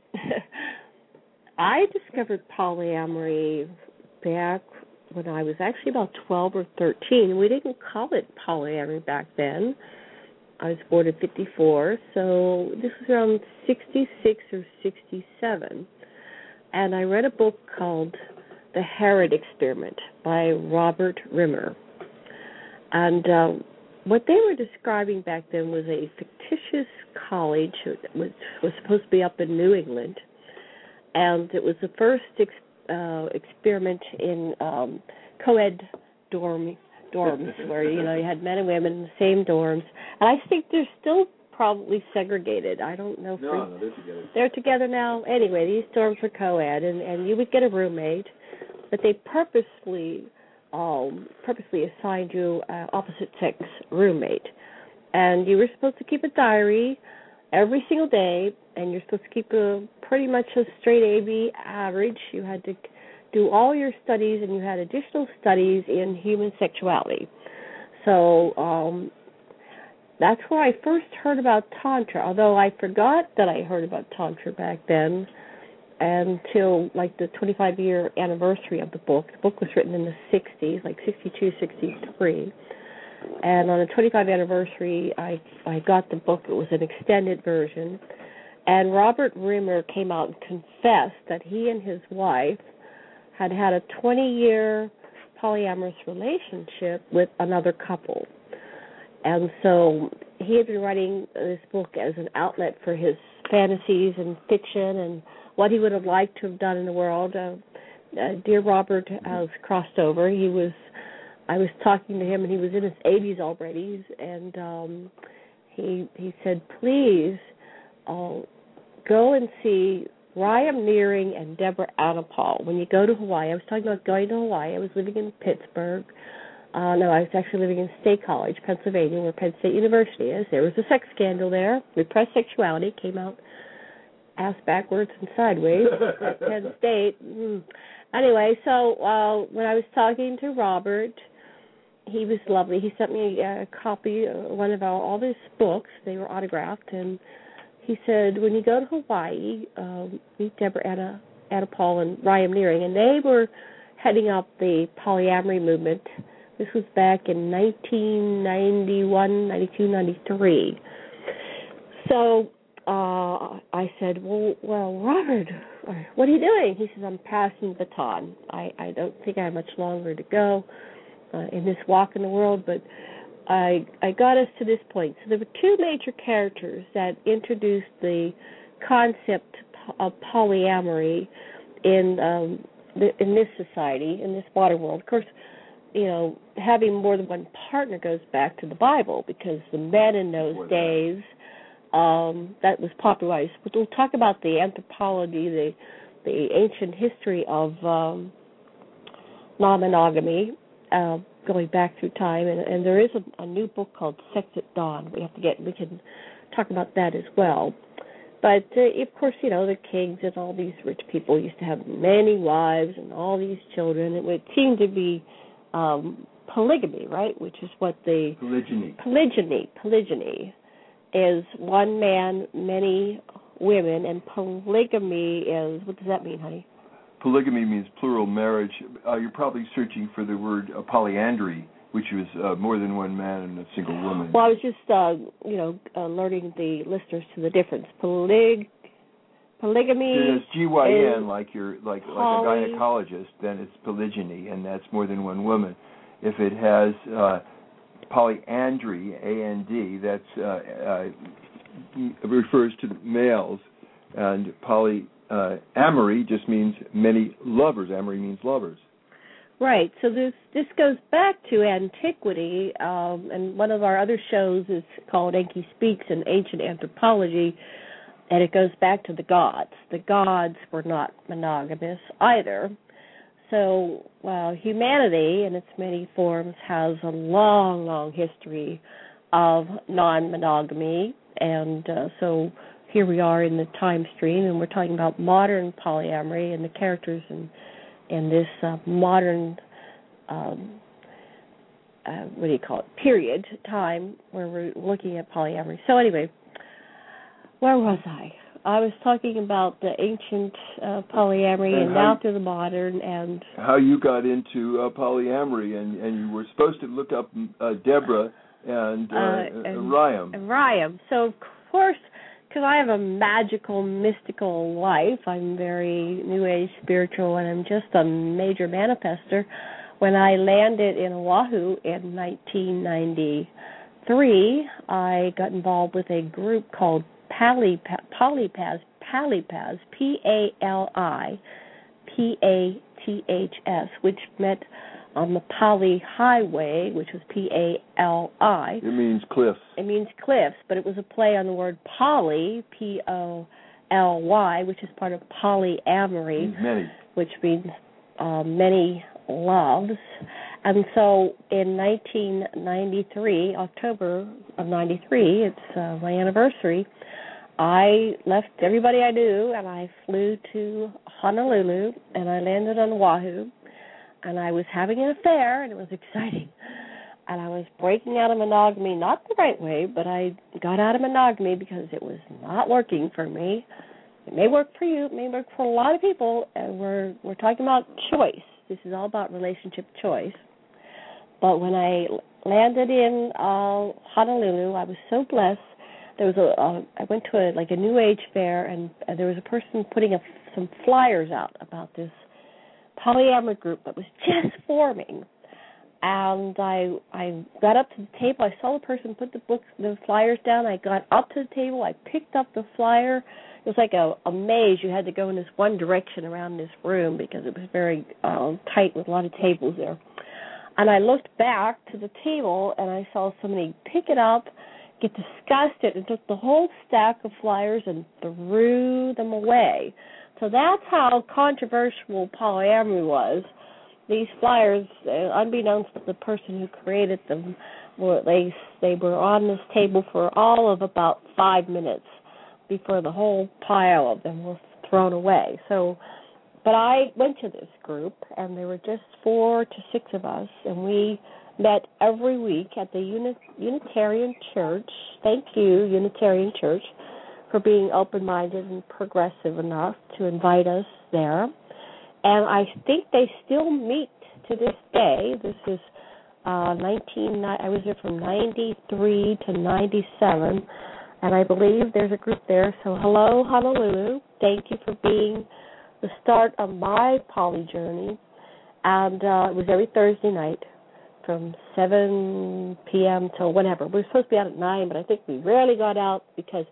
I discovered polyamory back when I was actually about twelve or thirteen. We didn't call it polyamory back then. I was born in fifty-four, so this was around sixty-six or sixty-seven. And I read a book called The Harriet Experiment by Robert Rimmer. And uh, what they were describing back then was a fictitious college that was, was supposed to be up in New England, and it was the first ex, uh, experiment in um, co-ed dorm, dorms where, you know, you had men and women in the same dorms. And I think they're still probably segregated. I don't know. No, no, they're together. They're together now. Anyway, these dorms were co-ed, and, and you would get a roommate, but they purposely um, purposely assigned you an opposite-sex roommate. And you were supposed to keep a diary every single day, and you're supposed to keep a pretty much a straight A B average. You had to do all your studies, and you had additional studies in human sexuality. So um, that's where I first heard about Tantra, although I forgot that I heard about Tantra back then until like the twenty-five-year anniversary of the book. The book was written in the sixties, like sixty-two, sixty-three. And on the twenty-fifth anniversary, I, I got the book. It was an extended version. And Robert Rimmer came out and confessed that he and his wife had had a twenty-year polyamorous relationship with another couple. And so he had been writing this book as an outlet for his fantasies and fiction and what he would have liked to have done in the world. Uh, uh, dear Robert has crossed over. He was, I was talking to him, and he was in his eighties already, and um, he he said, please uh, go and see Ryan Nearing and Deborah Anapol when you go to Hawaii. I was talking about going to Hawaii. I was living in Pittsburgh. Uh, no, I was actually living in State College, Pennsylvania, where Penn State University is. There was a sex scandal there. Repressed sexuality came out ass backwards and sideways at Penn State. Mm. Anyway, so uh, when I was talking to Robert, he was lovely. He sent me a copy of one of our, all his books. They were autographed, and he said, when you go to Hawaii, um, meet Deborah Anna, Anapol and Ryan Nearing, and they were heading up the polyamory movement. This was back in nineteen ninety-one, ninety-two, ninety-three. So uh, I said, well, well, Robert, what are you doing? He says, I'm passing the baton. I, I don't think I have much longer to go uh, in this walk in the world, but I I got us to this point. So there were two major characters that introduced the concept of polyamory in um, the, in this society, in this modern world. Of course, you know, having more than one partner goes back to the Bible, because the men in those days, um, that was popularized. But we'll talk about the anthropology, the the ancient history of um, non-monogamy, uh, going back through time, and, and there is a, a new book called Sex at Dawn. We have to get, we can talk about that as well. But uh, of course, you know, the kings and all these rich people used to have many wives and all these children. It would seem to be um, polygamy, right? Which is what the polygyny. Polygyny, polygyny is one man, many women, and polygamy is, what does that mean, honey? Polygamy means plural marriage. Uh, you're probably searching for the word uh, polyandry, which is uh, more than one man and a single woman. Well, I was just, uh, you know, uh, alerting the listeners to the difference. Polyg, polygamy. If it's G Y N, like you're like poly, like a gynecologist, then it's polygyny, and that's more than one woman. If it has uh, polyandry, A N D, that's uh, uh, refers to males, and poly. Uh, amory just means many lovers. Amory means lovers. Right. So this this goes back to antiquity, um, and one of our other shows is called Enki Speaks in Ancient Anthropology, and it goes back to the gods. The gods were not monogamous either. So uh, humanity, in its many forms, has a long, long history of non-monogamy, and uh, so here we are in the time stream, and we're talking about modern polyamory and the characters in, in this uh, modern, um, uh, what do you call it, period, time, where we're looking at polyamory. So anyway, where was I? I was talking about the ancient uh, polyamory and, and now to the modern. And how you got into uh, polyamory, and, and you were supposed to look up uh, Deborah and, uh, uh, and Ryan. And Ryan. So, of course, because I have a magical, mystical life, I'm very New Age spiritual, and I'm just a major manifester. When I landed in Oahu in nineteen ninety, ninety-three, I got involved with a group called Pali, Palipaz, Palipaz, P A L I P A T H S, which met on the Pali Highway, which was P A L I. It means cliffs. It means cliffs, but it was a play on the word poly, P O L Y, which is part of polyamory, many. which means uh, many loves. And so in nineteen ninety-three, October of ninety-three, it's uh, my anniversary, I left everybody I knew, and I flew to Honolulu, and I landed on Oahu, and I was having an affair, and it was exciting. And I was breaking out of monogamy, not the right way, but I got out of monogamy because it was not working for me. It may work for you, it may work for a lot of people, and we're we're talking about choice. This is all about relationship choice. But when I landed in uh, Honolulu, I was so blessed. There was a uh, I went to a like a New Age fair, and uh, there was a person putting a, some flyers out about this polyamory group that was just forming. And I I got up to the table. I saw the person put the books, the flyers down. I got up to the table. I picked up the flyer. It was like a, a maze. You had to go in this one direction around this room because it was very uh, tight with a lot of tables there. And I looked back to the table, and I saw somebody pick it up, get disgusted, and took the whole stack of flyers and threw them away. So that's how controversial polyamory was. These flyers, uh, unbeknownst to the person who created them, were they they were on this table for all of about five minutes before the whole pile of them was thrown away. So, but I went to this group, and there were just four to six of us, and we met every week at the Uni- Unitarian Church. Thank you, Unitarian Church, for being open-minded and progressive enough to invite us there. And I think they still meet to this day. This is uh, nineteen. I was there from ninety-three to ninety-seven, and I believe there's a group there. So hello, Honolulu. Thank you for being the start of my poly journey. And uh, it was every Thursday night from seven p.m. till whenever. We were supposed to be out at nine, but I think we rarely got out because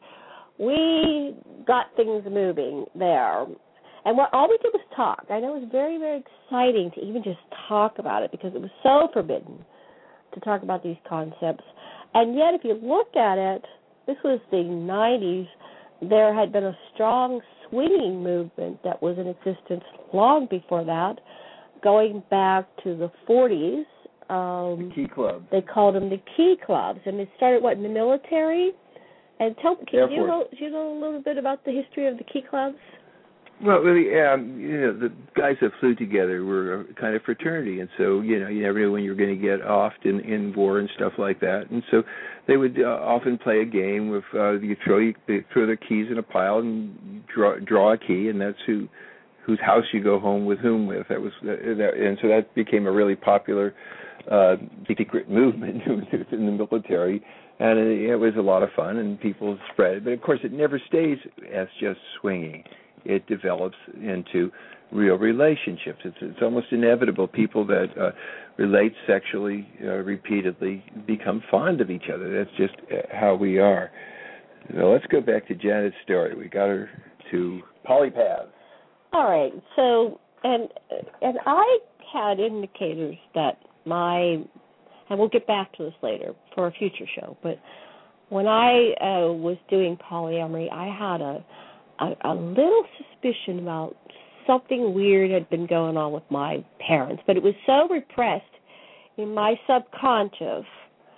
we got things moving there. And what all we did was talk. I know it was very, very exciting to even just talk about it because it was so forbidden to talk about these concepts. And yet, if you look at it, this was the nineties. There had been a strong swinging movement that was in existence long before that, going back to the forties. Um, the Key Club. They called them the Key Clubs. And it started, what, in the military? And tell me, can you know, do you know a little bit about the history of the Key Clubs? Well, really, um, you know, the guys that flew together were a kind of fraternity, and so, you know, you never knew when you were going to get offed in, in war and stuff like that. And so they would uh, often play a game with uh, you throw you they throw their keys in a pile and draw draw a key, and that's who whose house you go home with whom with. That was that, and so that became a really popular uh, secret movement in the military. And it, it was a lot of fun, and people spread it. But, of course, it never stays as just swinging. It develops into real relationships. It's, it's almost inevitable. People that uh, relate sexually uh, repeatedly become fond of each other. That's just how we are. So let's go back to Janet's story. We got her to polypaths. All right. So, and and I had indicators that my, and we'll get back to this later for a future show, but when I uh, was doing polyamory, I had a A, a little suspicion about something weird had been going on with my parents, but it was so repressed in my subconscious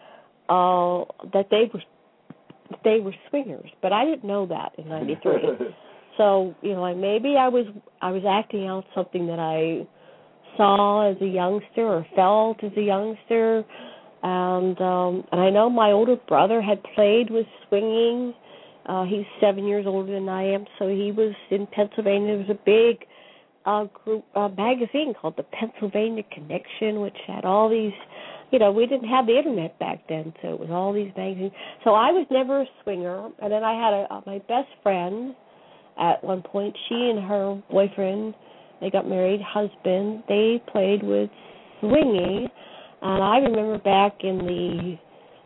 uh, that they were they were swingers. But I didn't know that in ninety-three. So you know, maybe I was I was acting out something that I saw as a youngster or felt as a youngster, and um, and I know my older brother had played with swinging. Uh, he's seven years older than I am, so he was in Pennsylvania. There was a big uh, group uh, magazine called the Pennsylvania Connection, which had all these, you know, we didn't have the internet back then, so it was all these magazines. So I was never a swinger, and then I had a, uh, my best friend at one point. She and her boyfriend, they got married, husband, they played with swinging, and I remember back in the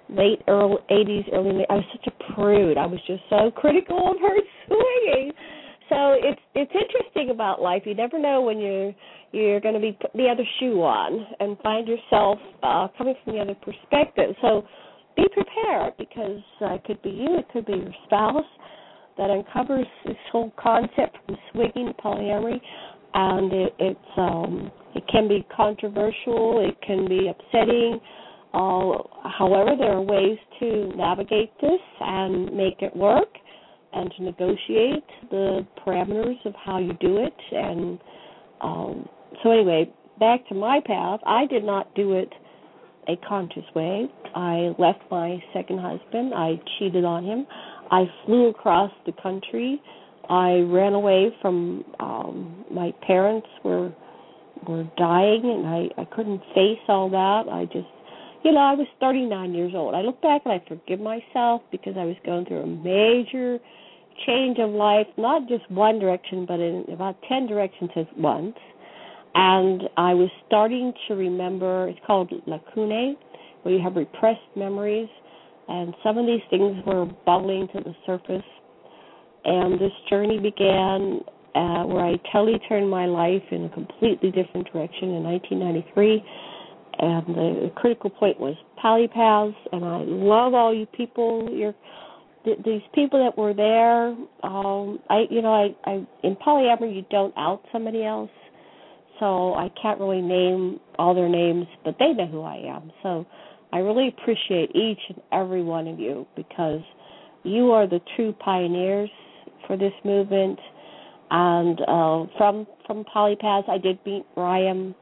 late early eighties, early late. I was such a prude. I was just so critical of her swinging. So it's it's interesting about life. You never know when you're you're going to be putting the other shoe on and find yourself uh, coming from the other perspective. So be prepared, because uh, it could be you, it could be your spouse that uncovers this whole concept from swinging to polyamory, and it, it's um, it can be controversial, it can be upsetting. Uh, however, there are ways to navigate this and make it work, and to negotiate the parameters of how you do it. And um, so anyway, back to my path. I did not do it a conscious way. I left my second husband. I cheated on him. I flew across the country. I ran away from um, my parents were were dying, and I, I couldn't face all that. I just, you know, I was thirty-nine years old. I look back and I forgive myself, because I was going through a major change of life, not just one direction, but in about ten directions at once. And I was starting to remember, it's called lacunae, where you have repressed memories, and some of these things were bubbling to the surface. And this journey began uh, where I totally turned my life in a completely different direction in nineteen ninety-three. And the critical point was polypaths, and I love all you people. You're These people that were there, um, I, you know, I, I, in polyamory, you don't out somebody else, so I can't really name all their names, but they know who I am. So I really appreciate each and every one of you, because you are the true pioneers for this movement. And uh, from from polypaths, I did meet Ryan.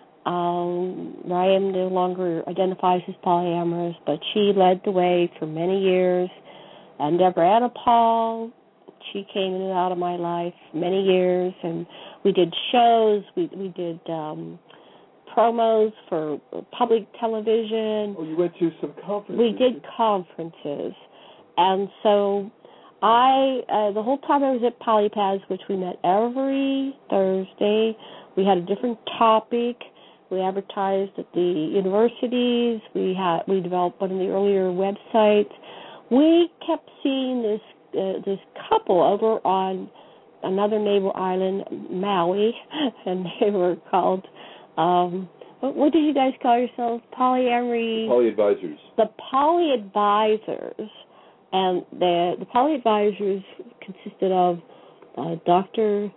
Um, Ryan no longer identifies as polyamorous, but she led the way for many years. And Deborah Anna Paul, she came in and out of my life many years, and we did shows, we we did um, promos for public television. Oh, you went to some conferences. We did conferences, and so I, uh, the whole time I was at Polypaths, which we met every Thursday, we had a different topic. We advertised at the universities. We had we developed one of the earlier websites. We kept seeing this uh, this couple over on another neighbor island, Maui, and they were called, um, what, what did you guys call yourselves? Polyamory? Poly Advisors. The Poly Advisors. And the, the Poly Advisors consisted of uh, Doctor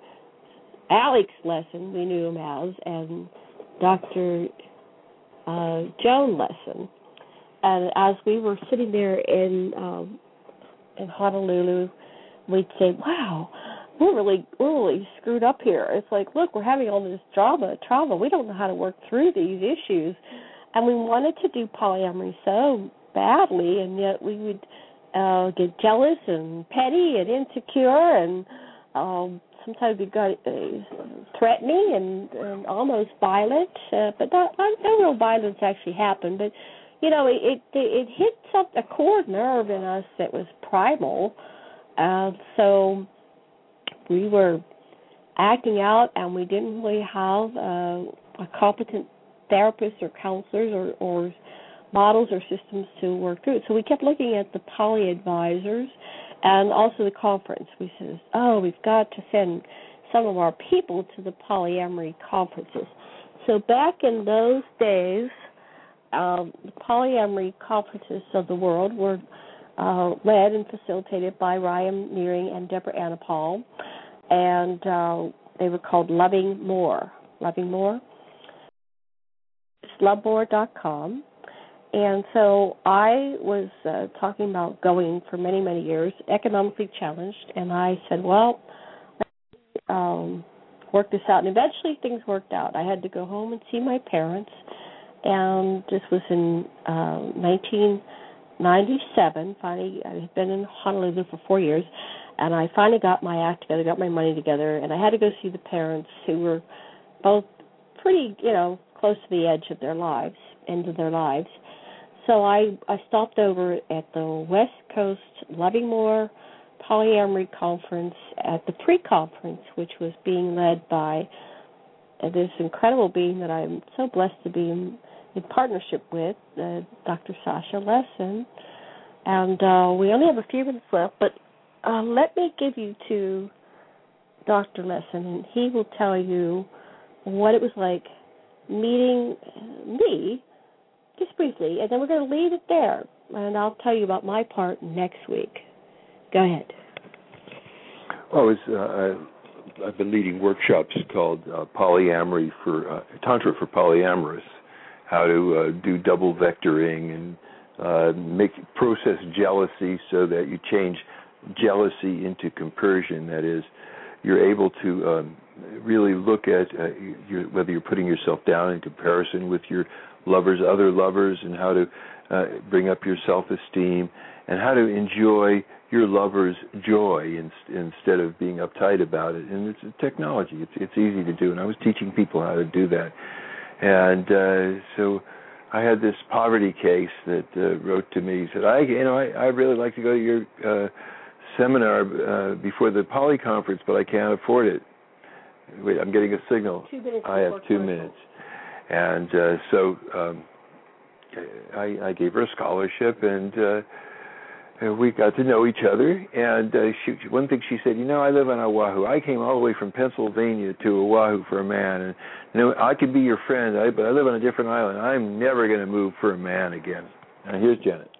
Alex Lesson, we knew him as, and Doctor Uh, Joan Lesson. And as we were sitting there in um, in Honolulu, we'd say, "Wow, we're really we're really screwed up here." It's like, look, we're having all this drama, trauma. We don't know how to work through these issues, and we wanted to do polyamory so badly, and yet we would uh, get jealous and petty and insecure, and um, sometimes we got uh, threatening and, and almost violent, uh, but not, not no real violence actually happened, but. You know, it, it it hit some, a core nerve in us that was primal, uh, so we were acting out, and we didn't really have uh, a competent therapist or counselors or, or models or systems to work through it. So we kept looking at the Poly Advisors and also the conference. We said, oh, we've got to send some of our people to the polyamory conferences. So back in those days, Um, the polyamory conferences of the world were uh, led and facilitated by Ryan Nearing and Deborah Anna Paul, and uh, they were called Loving More. Loving More. It's love more dot com. And so I was uh, talking about going for many, many years, economically challenged, and I said, well, let's um, work this out. And eventually things worked out. I had to go home and see my parents. And this was in uh, nineteen ninety-seven. Finally, I had been in Honolulu for four years, and I finally got my act together, got my money together, and I had to go see the parents, who were both pretty, you know, close to the edge of their lives, end of their lives. So I, I stopped over at the West Coast Loving More Polyamory Conference at the pre-conference, which was being led by this incredible being that I'm so blessed to be in partnership with uh, Doctor Sasha Lessin. And uh, we only have a few minutes left, but uh, let me give you to Doctor Lessin, and he will tell you what it was like meeting me, just briefly, and then we're going to leave it there, and I'll tell you about my part next week. Go ahead. Well, it's, uh, I've been leading workshops called uh, polyamory for uh, Tantra for polyamorous, how to uh, do double vectoring and uh, make process jealousy so that you change jealousy into compersion. That is, you're able to um, really look at uh, your, whether you're putting yourself down in comparison with your lovers, other lovers, and how to uh, bring up your self-esteem, and how to enjoy your lover's joy in, instead of being uptight about it. And it's a technology. It's, it's easy to do, and I was teaching people how to do that. And uh, so I had this poverty case that uh, wrote to me. He said, "I, you know, I, I really like to go to your uh, seminar uh, before the Poly conference, but I can't afford it." Wait, I'm getting a signal. Two minutes I have two minutes. And uh, so um, I, I gave her a scholarship, and uh, and we got to know each other. And uh, she, one thing she said, you know, I live on Oahu. I came all the way from Pennsylvania to Oahu for a man. And you know, I could be your friend, I, but I live on a different island. I'm never going to move for a man again. And here's Janet.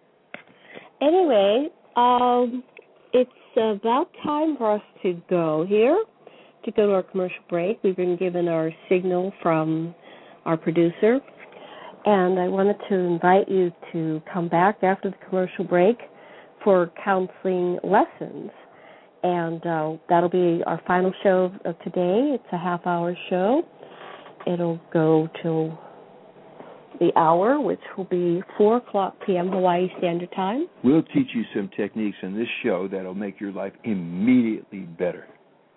Anyway, um, it's about time for us to go here, to go to our commercial break. We've been given our signal from our producer. And I wanted to invite you to come back after the commercial break for counseling lessons. And uh, that'll be our final show of today. It's a half-hour show. It'll go till the hour, which will be four o'clock p.m. Hawaii Standard Time. We'll teach you some techniques in this show that'll make your life immediately better.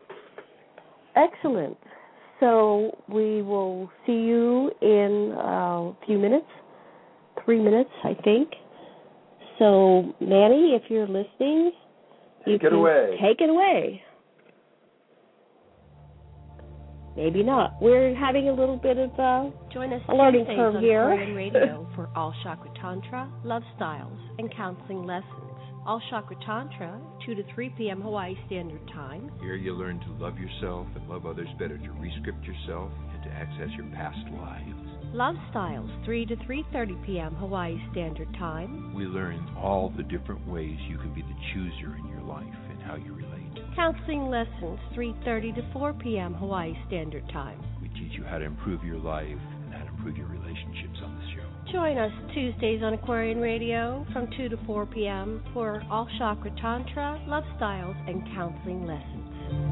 Excellent. So we will see you in a few minutes, three minutes, I think. So, Manny, if you're listening, you take can it away. Take it away. Maybe not. We're having a little bit of uh, Join us a learning Tuesdays curve on here. Aquarian Radio for All Chakra Tantra, Love Styles, and Counseling Lessons. All Chakra Tantra, two to three p.m. Hawaii Standard Time. Here you learn to love yourself and love others better, to re-script yourself and to access your past lives. Love Styles, three to three thirty p.m. Hawaii Standard Time. We learn all the different ways you can be the chooser in your life and how you relate. Counseling Lessons, three thirty to four p.m. Hawaii Standard Time. We teach you how to improve your life and how to improve your relationships on this show. Join us Tuesdays on Aquarian Radio from two to four p.m. for All Chakra Tantra, Love Styles, and Counseling Lessons.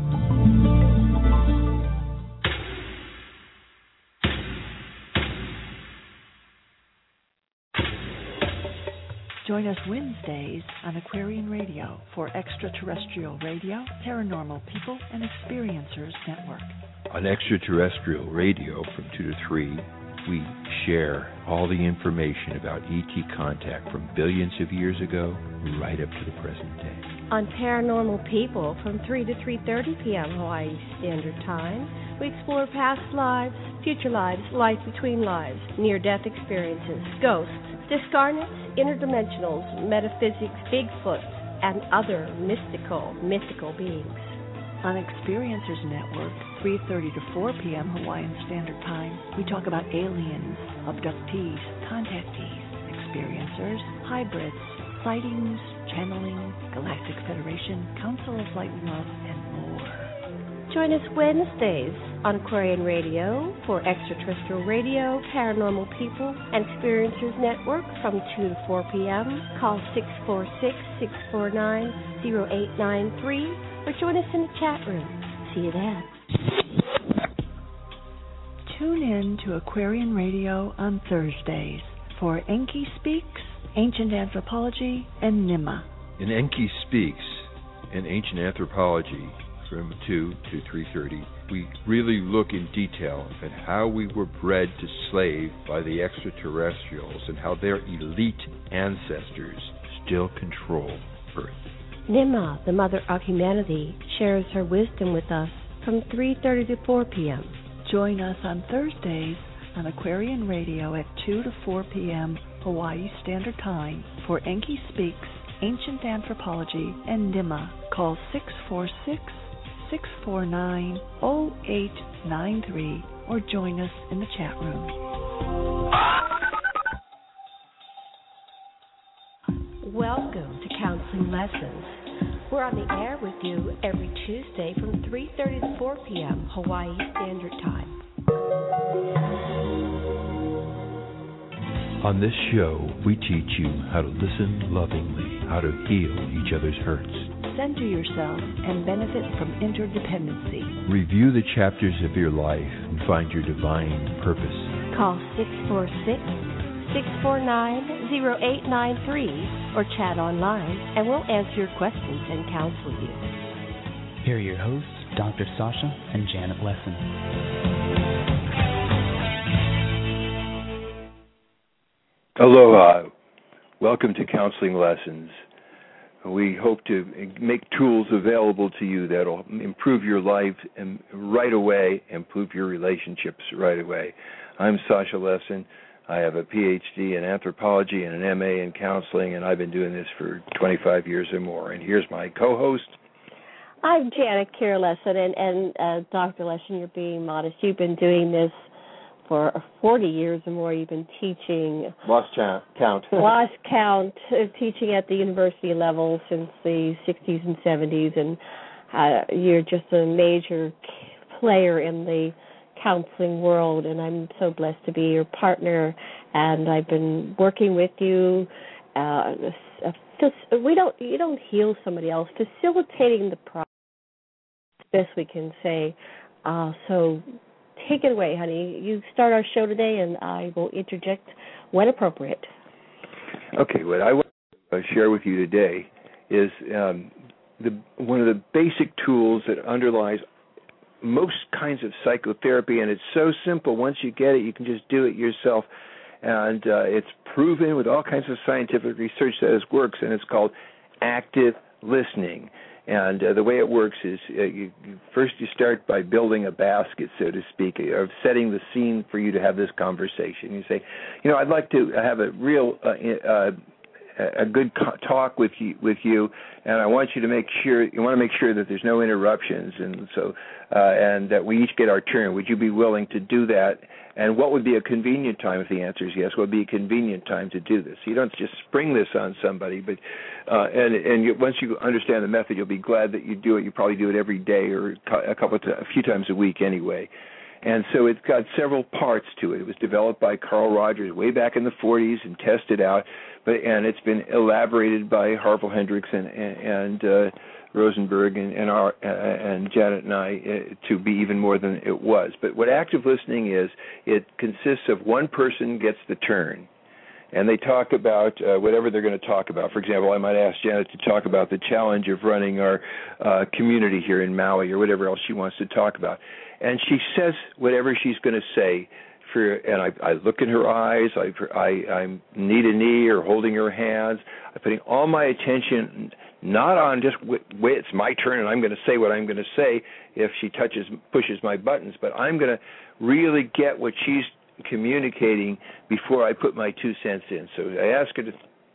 Join us Wednesdays on Aquarian Radio for extraterrestrial radio, paranormal people, and experiencers network. On extraterrestrial radio from two to three, we share all the information about E T contact from billions of years ago right up to the present day. On Paranormal People from three to three thirty p.m. Hawaii Standard Time, we explore past lives, future lives, life between lives, near-death experiences, ghosts, discarnates, interdimensionals, metaphysics, Bigfoot, and other mystical, mythical beings. On Experiencers Network, three thirty to four p.m. Hawaiian Standard Time, we talk about aliens, abductees, contactees, experiencers, hybrids, sightings, channeling, Galactic Federation, Council of Light and Love, and more. Join us Wednesdays on Aquarian Radio for Extraterrestrial Radio, Paranormal People, and Experiencers Network from two to four p.m. Call six four six, six four nine, zero eight nine three or join us in the chat room. See you then. Tune in to Aquarian Radio on Thursdays for Enki Speaks, Ancient Anthropology, and Nima. In Enki Speaks, in Ancient Anthropology, from two to three thirty, we really look in detail at how we were bred to slave by the extraterrestrials and how their elite ancestors still control Earth. Nima, the Mother of Humanity, shares her wisdom with us from three thirty to four p.m. Join us on Thursdays on Aquarian Radio at two to four p.m. Hawaii Standard Time for Enki Speaks, Ancient Anthropology, and N I M A. Call six four six, six four nine, zero eight nine three or join us in the chat room. Welcome to Counseling Lessons. We're on the air with you every Tuesday from three thirty to four p.m. Hawaii Standard Time. On this show, we teach you how to listen lovingly, how to heal each other's hurts. Center yourself and benefit from interdependency. Review the chapters of your life and find your divine purpose. Call six four six, six four nine, zero eight nine three or chat online and we'll answer your questions and counsel you. Here are your hosts, Doctor Sasha and Janet Lessin. Aloha. Welcome to Counseling Lessons. We hope to make tools available to you that will improve your life and right away, improve your relationships right away. I'm Sasha Lessin. I have a P H D in anthropology and an M A in counseling, and I've been doing this for twenty-five years or more. And here's my co-host. I'm Janet Kira Lessin, and, and uh, Doctor Lessin, you're being modest. You've been doing this for forty years or more. You've been teaching. Lost count. Lost count, uh, teaching at the university level since the sixties and seventies, and uh, you're just a major player in the counseling world, and I'm so blessed to be your partner, and I've been working with you. Uh, we don't, you don't heal somebody else, facilitating the process, best we can say. Uh, so take it away, honey. You start our show today, and I will interject when appropriate. Okay, what I want to share with you today is um, the, one of the basic tools that underlies most kinds of psychotherapy, and it's so simple. Once you get it, you can just do it yourself, and uh, it's proven with all kinds of scientific research that it works, and it's called active listening. And uh, the way it works is uh, you, you, first you start by building a basket, so to speak, of setting the scene for you to have this conversation. You say, you know, I'd like to have a real uh, uh, a good talk with you, with you, and I want you to make sure you want to make sure that there's no interruptions, and so uh, and that we each get our turn. Would you be willing to do that? And what would be a convenient time? If the answer is yes, what would be a convenient time to do this? You don't just spring this on somebody, but uh, and and you, once you understand the method, you'll be glad that you do it. You probably do it every day or a couple of t- a few times a week anyway. And so it's got several parts to it. It was developed by Carl Rogers way back in the forties and tested out, but and it's been elaborated by Harville Hendricks and and uh, Rosenberg and and, our, uh, and Janet and I uh, to be even more than it was. But what active listening is, it consists of one person gets the turn, and they talk about uh, whatever they're going to talk about. For example, I might ask Janet to talk about the challenge of running our uh, community here in Maui or whatever else she wants to talk about. And she says whatever she's going to say, for, and I, I look in her eyes, I, I, I'm knee to knee or holding her hands. I'm putting all my attention not on just, wait, it's my turn and I'm going to say what I'm going to say if she touches, pushes my buttons, but I'm going to really get what she's communicating before I put my two cents in. So I ask her to,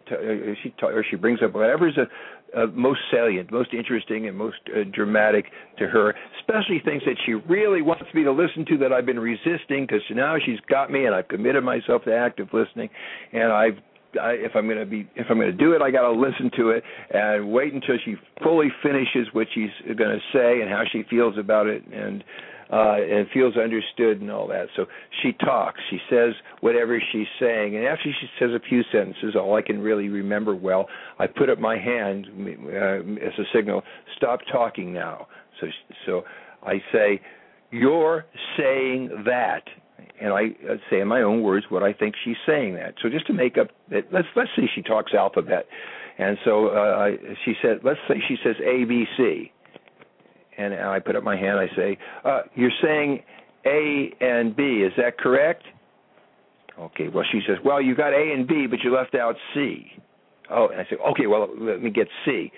to she or she brings up whatever's a, a most salient, most interesting, and most uh, dramatic to her, especially things that she really wants me to listen to that I've been resisting, because now she's got me and I've committed myself to active listening, and I've I, if I'm going to be, if I'm going to do it, I got to listen to it and wait until she fully finishes what she's going to say and how she feels about it, and uh, and feels understood and all that. So she talks, she says whatever she's saying, and after she says a few sentences, all I can really remember well, I put up my hand uh, as a signal, stop talking now. So so I say, you're saying that. And I say in my own words what I think she's saying that. So just to make up, let's let's say she talks alphabet, and so uh, she said, let's say she says A, B, C, and I put up my hand. I say, uh, you're saying A and B, is that correct? Okay. Well, she says, well, you got A and B, but you left out C. Oh, and I say, okay, well, let me get C.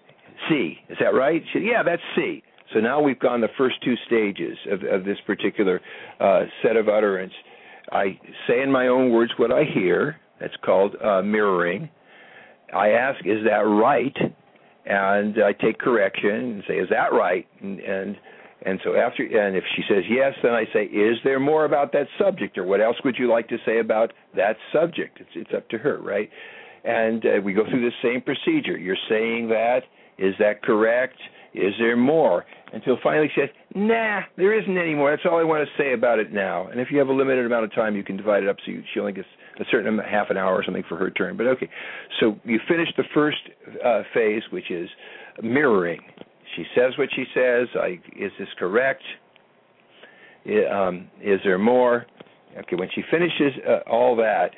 C, is that right? She said, yeah, that's C. So now we've gone the first two stages of, of this particular uh, set of utterance. I say in my own words what I hear. That's called uh, mirroring. I ask, is that right? And I take correction and say, is that right? And, and and so after, and if she says yes, then I say, is there more about that subject, or what else would you like to say about that subject? It's it's up to her, right? And uh, we go through the same procedure. You're saying that. Is that correct? Is there more? Until finally she says, nah, there isn't any more. That's all I want to say about it now. And if you have a limited amount of time, you can divide it up so you, she only gets a certain amount, half an hour or something for her turn. But okay, so you finish the first uh, phase, which is mirroring. She says what she says. I, is this correct? Um, is there more? Okay, when she finishes uh, all that,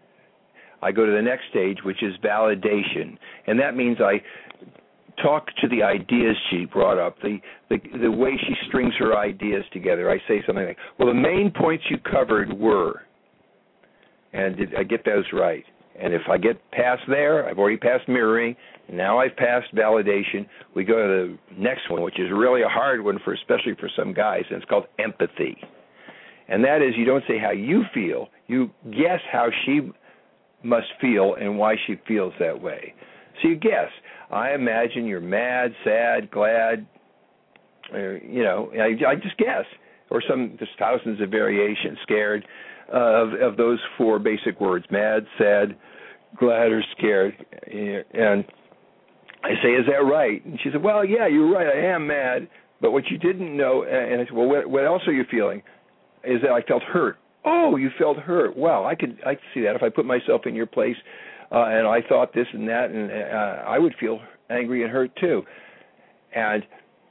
I go to the next stage, which is validation. And that means I talk to the ideas she brought up, the, the the way she strings her ideas together. I say something like, well, the main points you covered were, and did I get those right? And if I get past there, I've already passed mirroring, and now I've passed validation. We go to the next one, which is really a hard one, for especially for some guys, and it's called empathy. And that is, you don't say how you feel, you guess how she must feel and why she feels that way. So you guess. I imagine you're mad, sad, glad, or, you know, I, I just guess. Or some, there's thousands of variations, scared, uh, of, of those four basic words, mad, sad, glad, or scared. And I say, is that right? And she said, well, yeah, you're right, I am mad. But what you didn't know, and I said, well, what, what else are you feeling? Is that I felt hurt. Oh, you felt hurt. Wow, I could I could see that. If I put myself in your place uh, and I thought this and that, and uh, I would feel angry and hurt too. And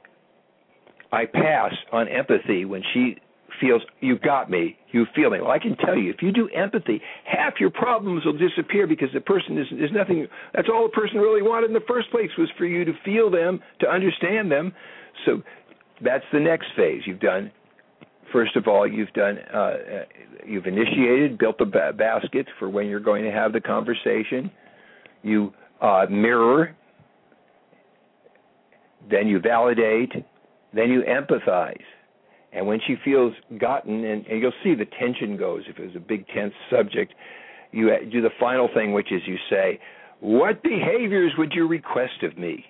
I pass on empathy when she feels, you got me, you feel me. Well, I can tell you, if you do empathy, half your problems will disappear, because the person is, is nothing, that's all the person really wanted in the first place, was for you to feel them, to understand them. So that's the next phase. You've done, first of all, you've done, uh, you've initiated, built a ba- basket for when you're going to have the conversation. You uh, mirror, then you validate, then you empathize. And when she feels gotten, and, and you'll see the tension goes, if it was a big tense subject, you do the final thing, which is you say, what behaviors would you request of me?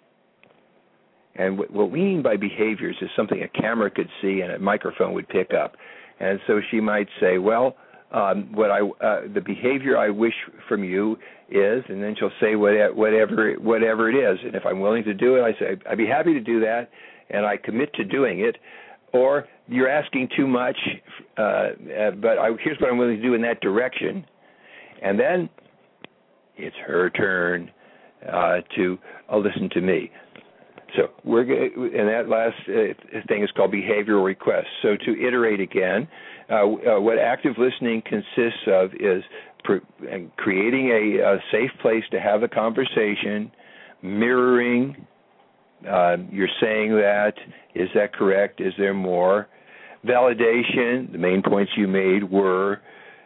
And what we mean by behaviors is something a camera could see and a microphone would pick up. And so she might say, well, um, what I uh, the behavior I wish from you is, and then she'll say whatever whatever it is. And if I'm willing to do it, I say, I'd be happy to do that, and I commit to doing it. Or you're asking too much, uh, uh, but I, here's what I'm willing to do in that direction. And then it's her turn uh, to uh, listen to me. So we're and that last uh, thing is called behavioral requests. So to iterate again, uh, uh, what active listening consists of is pr- creating a, a safe place to have a conversation, mirroring. Uh, you're saying that. Is that correct? Is there more? Validation. The main points you made were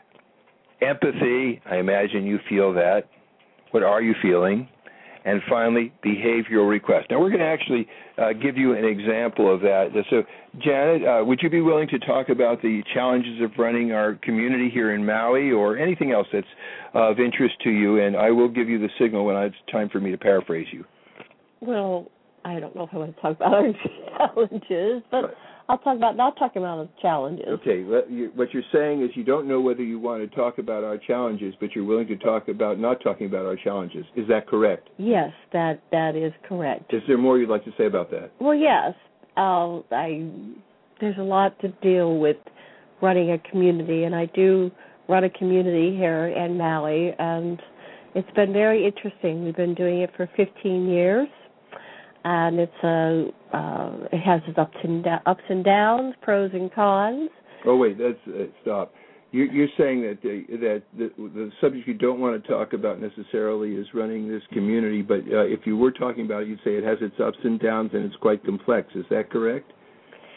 empathy. I imagine you feel that. What are you feeling? And finally, behavioral request. Now, we're going to actually uh, give you an example of that. So, Janet, uh, would you be willing to talk about the challenges of running our community here in Maui, or anything else that's of interest to you? And I will give you the signal when it's time for me to paraphrase you. Well, I don't know if I want to talk about our challenges, but I'll talk about not talking about the challenges. Okay, what you're saying is you don't know whether you want to talk about our challenges, but you're willing to talk about not talking about our challenges. Is that correct? Yes, that that is correct. Is there more you'd like to say about that? Well, yes. Uh, I there's a lot to deal with running a community, and I do run a community here in Maui, and it's been very interesting. We've been doing it for fifteen years. And it's a, uh, it has its ups and da- ups and downs, pros and cons. Oh wait, that's uh, stop. You're, you're saying that the, that the, the subject you don't want to talk about necessarily is running this community, but uh, if you were talking about it, you'd say it has its ups and downs and it's quite complex. Is that correct?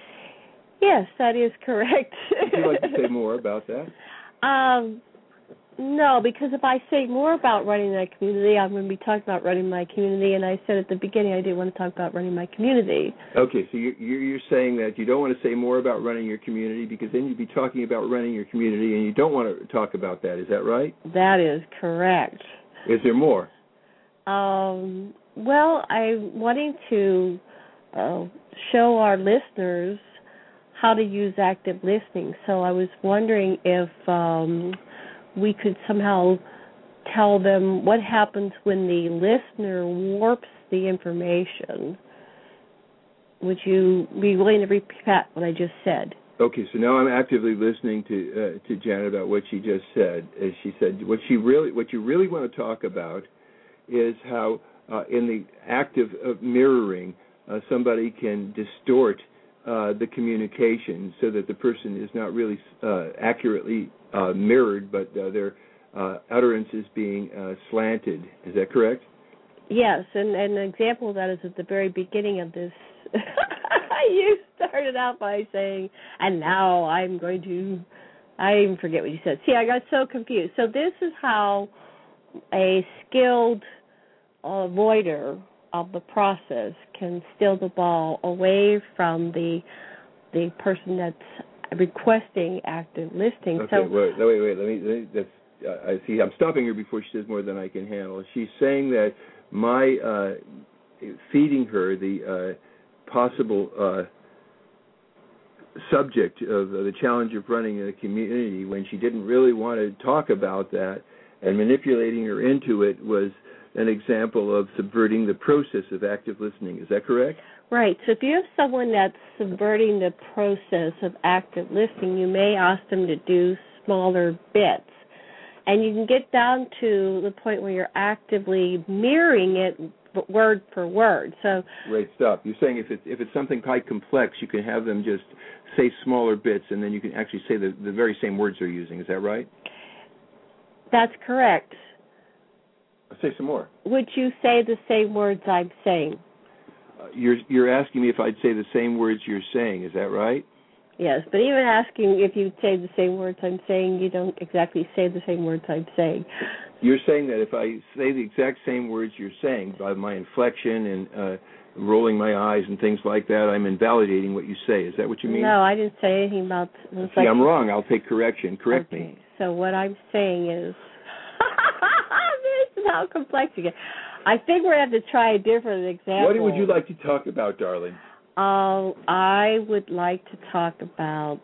Yes, that is correct. Would you like to say more about that? Um, No, because if I say more about running my community, I'm going to be talking about running my community, and I said at the beginning I didn't want to talk about running my community. Okay, so you're, you're saying that you don't want to say more about running your community because then you'd be talking about running your community, and you don't want to talk about that. Is that right? That is correct. Is there more? Um, well, I'm wanting to uh, show our listeners how to use active listening, so I was wondering if um, we could somehow tell them what happens when the listener warps the information. Would you be willing to repeat what I just said? Okay, so now I'm actively listening to uh, to Janet about what she just said. As she said, what she really, what you really want to talk about is how, uh, in the act of, of mirroring, uh, somebody can distort uh, the communication so that the person is not really uh, accurately uh, mirrored, but uh, their uh, utterance is being uh, slanted. Is that correct? Yes, and, and an example of that is at the very beginning of this. You started out by saying, and now I'm going to, I even forget what you said. See, I got so confused. So this is how a skilled avoider of the process can steal the ball away from the the person that's requesting active listening. Okay, so, wait, wait, wait. Let me. Let me that's. Uh, I see. I'm stopping her before she says more than I can handle. She's saying that my uh, feeding her the uh, possible uh, subject of uh, the challenge of running a community when she didn't really want to talk about that, and manipulating her into it was an example of subverting the process of active listening. Is that correct? Right. So if you have someone that's subverting the process of active listening, you may ask them to do smaller bits. And you can get down to the point where you're actively mirroring it word for word. So Wait, stop. You're saying if it's, if it's something quite complex, you can have them just say smaller bits, and then you can actually say the, the very same words they're using. Is that right? That's correct. Say some more. Would you say the same words I'm saying? Uh, you're you're asking me if I'd say the same words you're saying. Is that right? Yes, but even asking if you say the same words I'm saying, you don't exactly say the same words I'm saying. You're saying that if I say the exact same words you're saying, by my inflection and uh, rolling my eyes and things like that, I'm invalidating what you say. Is that what you mean? No, I didn't say anything about... See, like, I'm wrong. I'll take correction. Correct okay. me. So what I'm saying is... This is how complex you get. I think we're going to have to try a different example. What would you like to talk about, darling? Uh, I would like to talk about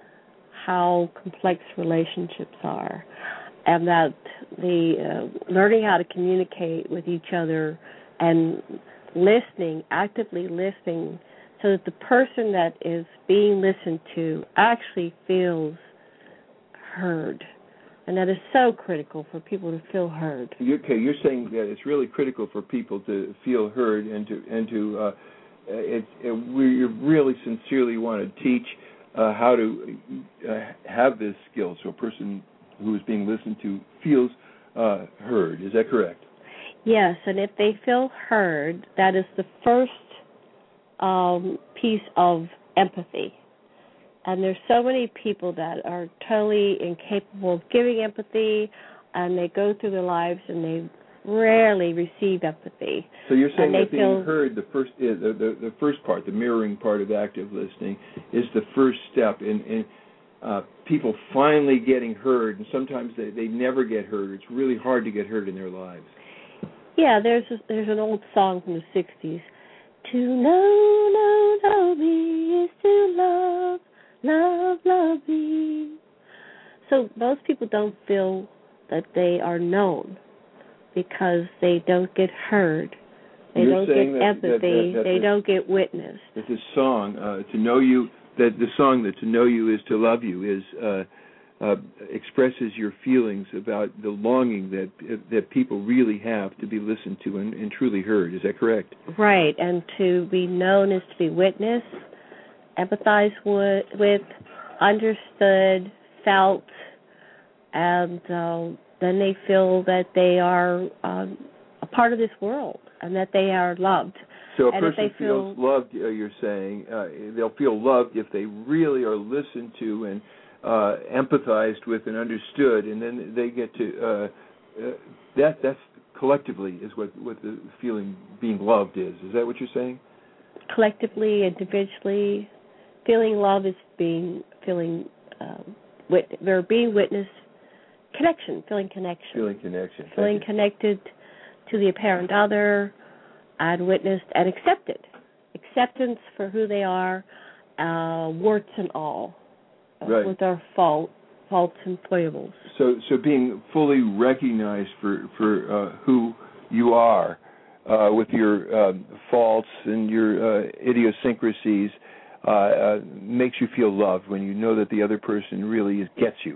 how complex relationships are, and that the uh, learning how to communicate with each other and listening, actively listening, so that the person that is being listened to actually feels heard. And that is so critical for people to feel heard. Okay, you're saying that it's really critical for people to feel heard and to and to uh, it, it, we really sincerely want to teach uh, how to uh, have this skill, so a person who is being listened to feels uh, heard. Is that correct? Yes, and if they feel heard, that is the first um, piece of empathy. And there's so many people that are totally incapable of giving empathy, and they go through their lives and they rarely receive empathy. So you're saying that being feel, heard, the first the, the the first part, the mirroring part of active listening, is the first step in, in uh, people finally getting heard. And sometimes they, they never get heard. It's really hard to get heard in their lives. Yeah, there's a, there's an old song from the sixties. To know, know, know me is to love. Love, love me. So most people don't feel that they are known because they don't get heard. They You're don't get that, empathy. That, that, that, they that, don't get witnessed. That the song, uh, to know you, that the song that to know you is to love you is uh, uh, expresses your feelings about the longing that that people really have to be listened to and, and truly heard. Is that correct? Right, and to be known is to be witnessed, empathized with, with, understood, felt, and uh, then they feel that they are um, a part of this world and that they are loved. So a and person if they feel, feels loved, uh, you're saying, uh, they'll feel loved if they really are listened to and uh, empathized with and understood, and then they get to uh, uh, that. That's collectively is what what the feeling being loved is. Is that what you're saying? Collectively, individually, feeling love is being feeling um, wit- or being witnessed. Connection, feeling connection. Feeling connection. Feeling connected to the apparent other and witnessed and accepted. Acceptance for who they are, uh, warts and all, right. with our fault, faults and foibles. So, so being fully recognized for, for uh, who you are, uh, with your um, faults and your uh, idiosyncrasies, uh, uh, makes you feel loved when you know that the other person really is, gets you.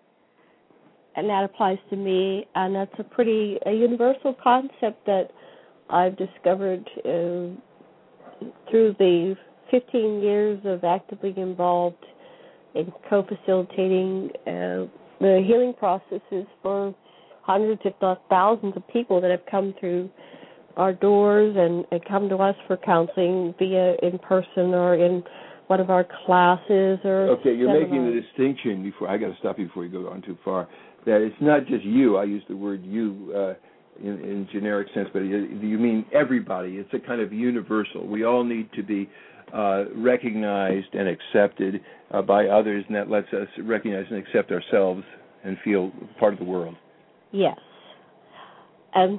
And that applies to me, and that's a pretty a universal concept that I've discovered uh, through the fifteen years of actively involved in co-facilitating uh, the healing processes for hundreds, if not thousands, of people that have come through our doors and, and come to us for counseling via in person or in one of our classes or okay, you're seminars. making the distinction before I got to stop you before you go on too far. That it's not just you. I use the word you uh, in, in generic sense, but you, you mean everybody. It's a kind of universal. We all need to be uh, recognized and accepted uh, by others, and that lets us recognize and accept ourselves and feel part of the world. Yes. And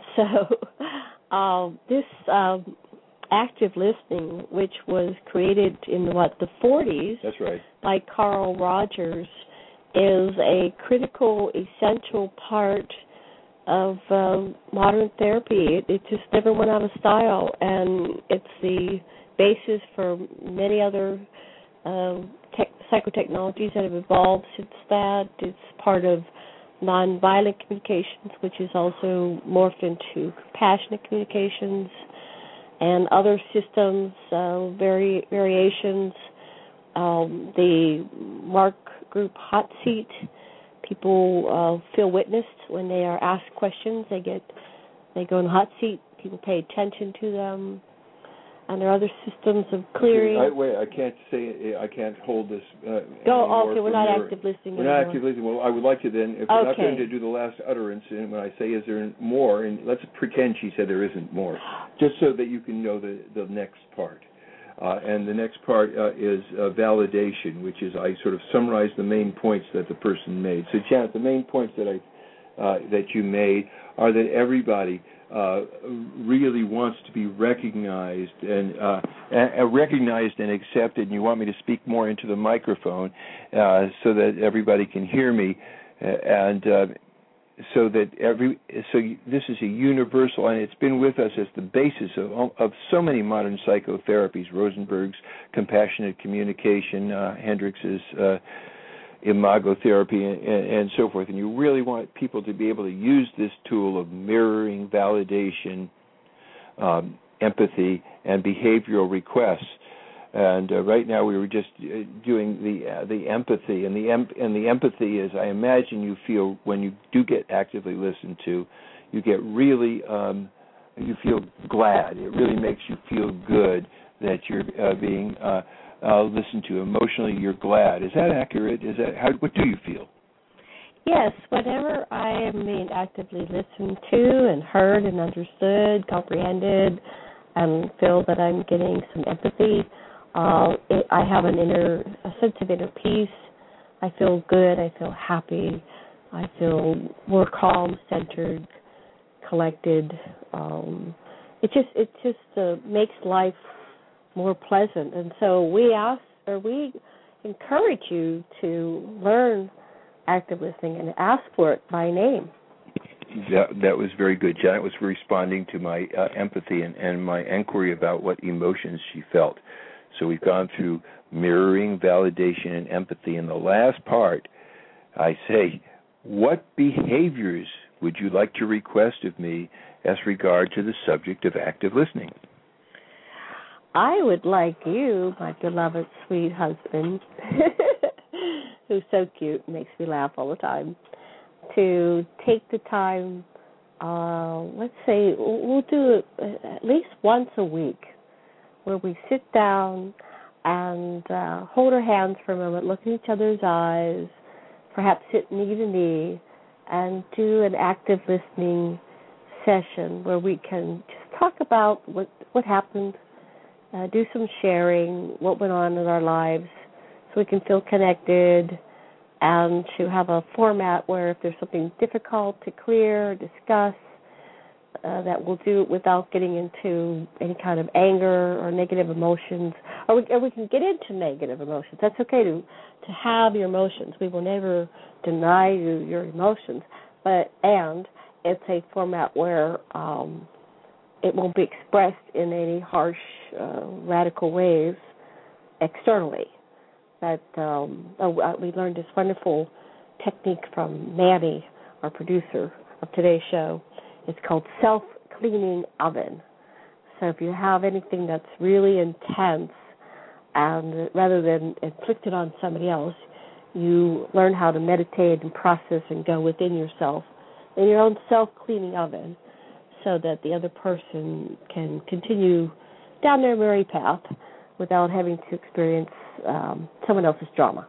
so um, this um, active listening, which was created in, what, the forties? That's right. By Carl Rogers, is a critical, essential part of um, modern therapy. It, it just never went out of style, and it's the basis for many other uh, tech, psychotechnologies that have evolved since that. It's part of nonviolent communications, which is also morphed into compassionate communications, and other systems, uh, vari- variations. Um, the Mark Group Hot Seat, people uh, feel witnessed when they are asked questions. They get, they go in the hot seat. People pay attention to them, and there are other systems of clearing. Okay, I, wait, I can't say I can't hold this. Uh, Go. Okay, we're not your, active listening. We're not active listening. Well, I would like to then, if okay. we're not going to do the last utterance, and when I say is there more, and let's pretend she said there isn't more, just so that you can know the the next part. Uh, and the next part uh, is uh, validation, which is I sort of summarize the main points that the person made. So, Janet, the main points that I uh, that you made are that everybody uh, really wants to be recognized and uh, uh, recognized and accepted. And you want me to speak more into the microphone uh, so that everybody can hear me, uh, and uh, so that every so this is a universal, and it's been with us as the basis of of so many modern psychotherapies. Rosenberg's compassionate communication, uh, Hendrix's uh, imago therapy, and, and so forth. And you really want people to be able to use this tool of mirroring, validation, um, empathy, and behavioral requests. And uh, right now we were just uh, doing the uh, the empathy, and the em- and the empathy is, I imagine you feel when you do get actively listened to, you get really um, you feel glad. It really makes you feel good that you're uh, being uh, uh, listened to. Emotionally, you're glad. Is that accurate? Is that how? What do you feel? Yes, whenever I am being actively listened to and heard and understood, comprehended, and feel that I'm getting some empathy. Uh, it, I have an inner, a sense of inner peace. I feel good. I feel happy. I feel more calm, centered, collected. Um, it just, it just uh, makes life more pleasant. And so we ask, or we encourage you to learn active listening and ask for it by name. That, that was very good. Janet was responding to my uh, empathy and, and my inquiry about what emotions she felt. So we've gone through mirroring, validation, and empathy. In the last part, I say, what behaviors would you like to request of me as regard to the subject of active listening? I would like you, my beloved, sweet husband, who's so cute, makes me laugh all the time, to take the time, uh, let's say, we'll do it at least once a week, where we sit down and uh, hold our hands for a moment, look in each other's eyes, perhaps sit knee to knee, and do an active listening session where we can just talk about what what happened, uh, do some sharing, what went on in our lives, so we can feel connected, and to have a format where if there's something difficult to clear or discuss, uh, that we'll do it without getting into any kind of anger or negative emotions, or we, or we can get into negative emotions. That's okay to to have your emotions. We will never deny you your emotions, but and it's a format where um, it won't be expressed in any harsh, uh, radical ways externally. That um, oh, we learned this wonderful technique from Manny, our producer of today's show. It's called self-cleaning oven. So if you have anything that's really intense, and rather than inflict it on somebody else, you learn how to meditate and process and go within yourself in your own self-cleaning oven, so that the other person can continue down their merry path without having to experience um, someone else's drama.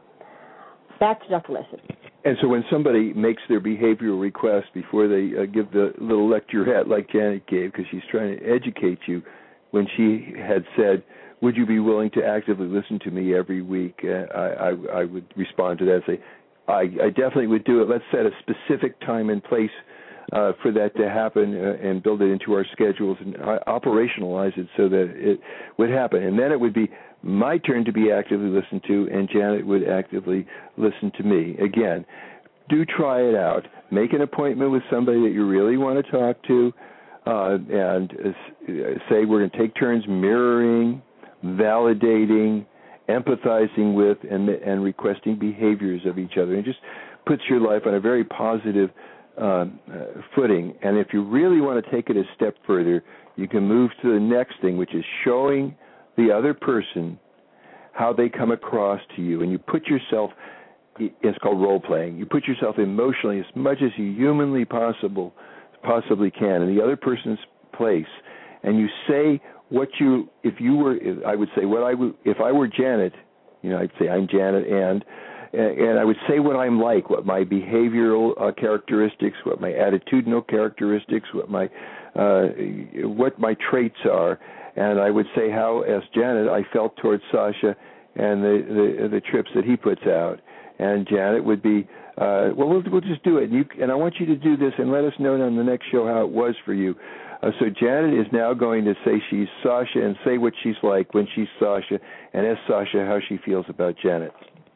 Back to Doctor Lesson. And so when somebody makes their behavioral request before they uh, give the little lecturette like Janet gave, because she's trying to educate you, when she had said, would you be willing to actively listen to me every week, uh, I, I, I would respond to that and say, I, I definitely would do it. Let's set a specific time and place uh, for that to happen uh, and build it into our schedules and uh, operationalize it so that it would happen. And then it would be my turn to be actively listened to, and Janet would actively listen to me. Again, do try it out. Make an appointment with somebody that you really want to talk to, uh, and uh, say we're going to take turns mirroring, validating, empathizing with, and, and requesting behaviors of each other. And it just puts your life on a very positive uh, uh, footing. And if you really want to take it a step further, you can move to the next thing, which is showing the other person how they come across to you. And you put yourself, it's called role-playing, you put yourself emotionally as much as you humanly possible possibly can in the other person's place. And you say what you, if you were, I would say what I would, if I were Janet, you know, I'd say I'm Janet, and and I would say what I'm like, what my behavioral uh, characteristics, what my attitudinal characteristics, what my uh, what my traits are, and I would say how, as Janet, I felt towards Sasha and the the, the trips that he puts out, and Janet would be, uh, well, we'll we'll just do it, and, you, and I want you to do this, and let us know on the next show how it was for you. Uh, so Janet is now going to say she's Sasha and say what she's like when she's Sasha, and ask Sasha how she feels about Janet.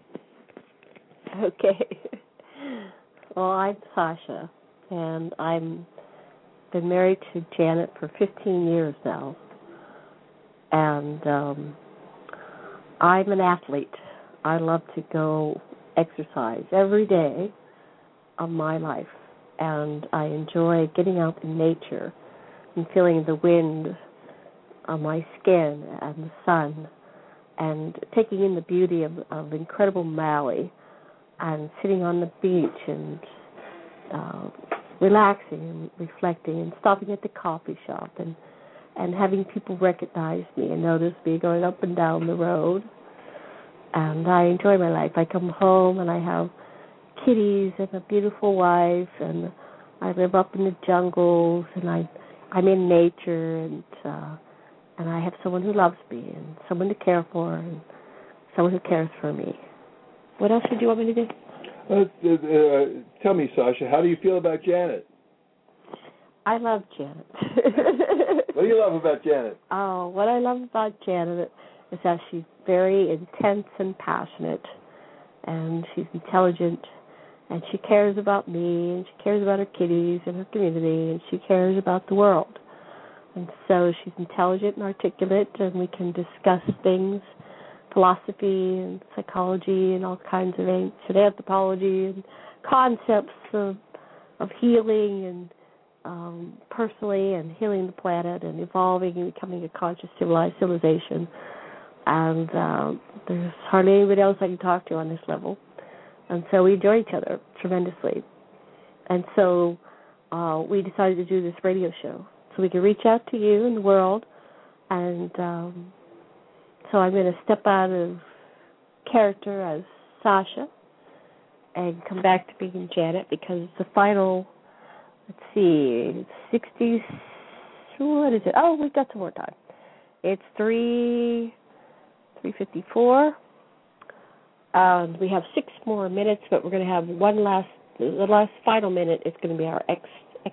Okay. Well, I'm Sasha, and I'm been married to Janet for fifteen years now, and um, I'm an athlete. I love to go exercise every day of my life, and I enjoy getting out in nature and feeling the wind on my skin and the sun, and taking in the beauty of, of incredible Maui, and sitting on the beach and uh, relaxing and reflecting and stopping at the coffee shop and, and having people recognize me and notice me going up and down the road. And I enjoy my life. I come home and I have kitties and a beautiful wife, and I live up in the jungles, and I, I'm in nature, and uh, and I have someone who loves me and someone to care for and someone who cares for me. What else did you want me to do? Uh, uh, uh, tell me, Sasha, how do you feel about Janet? I love Janet. What do you love about Janet? Oh, what I love about Janet is that she's very intense and passionate, and she's intelligent, and she cares about me, and she cares about her kitties and her community, and she cares about the world. And so she's intelligent and articulate, and we can discuss things, philosophy and psychology and all kinds of ancient anthropology and concepts of of healing and um, personally and healing the planet and evolving and becoming a conscious civilized civilization. And uh, there's hardly anybody else I can talk to on this level. And so we enjoy each other tremendously. And so uh, we decided to do this radio show so we can reach out to you in the world and um, So I'm going to step out of character as Sasha and come back to being Janet, because the final, let's see, sixty, what is it? Oh, we've got some more time. It's three, three fifty-four. Um, we have six more minutes, but we're going to have one last, the last final minute is going to be our ex, ex,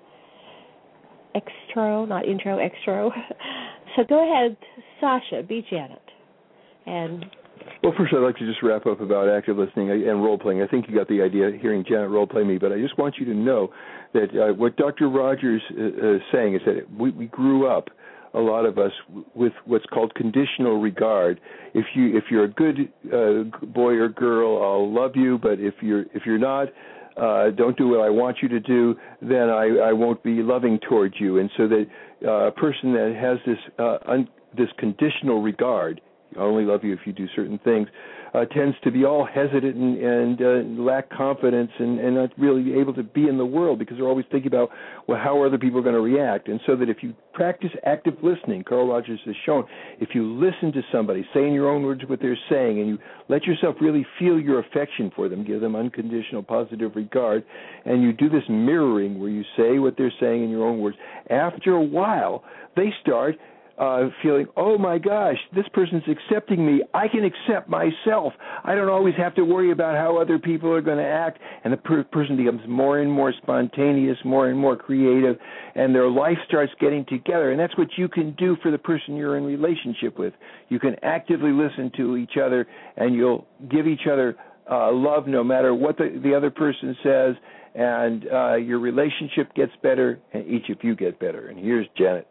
extro, not intro, extro. So go ahead, Sasha, be Janet. And well, first I'd like to just wrap up about active listening and role-playing. I think you got the idea hearing Janet role-play me, but I just want you to know that uh, what Doctor Rogers uh, is saying is that we, we grew up, a lot of us, with what's called conditional regard. If you if you're a good uh, boy or girl, I'll love you, but if you're if you're not, uh, don't do what I want you to do, then I, I won't be loving towards you. And so that uh, a person that has this uh, un, this conditional regard, I only love you if you do certain things, uh, tends to be all hesitant and, and uh, lack confidence and, and not really able to be in the world, because they're always thinking about, well, how are other people going to react? And so that if you practice active listening, Carl Rogers has shown, if you listen to somebody, say in your own words what they're saying, and you let yourself really feel your affection for them, give them unconditional positive regard, and you do this mirroring where you say what they're saying in your own words, after a while, they start Uh, feeling, oh my gosh, this person's accepting me. I can accept myself. I don't always have to worry about how other people are going to act. And the per- person becomes more and more spontaneous, more and more creative, and their life starts getting together. And that's what you can do for the person you're in relationship with. You can actively listen to each other, and you'll give each other uh, love no matter what the, the other person says, and uh, your relationship gets better, and each of you get better. And here's Janet.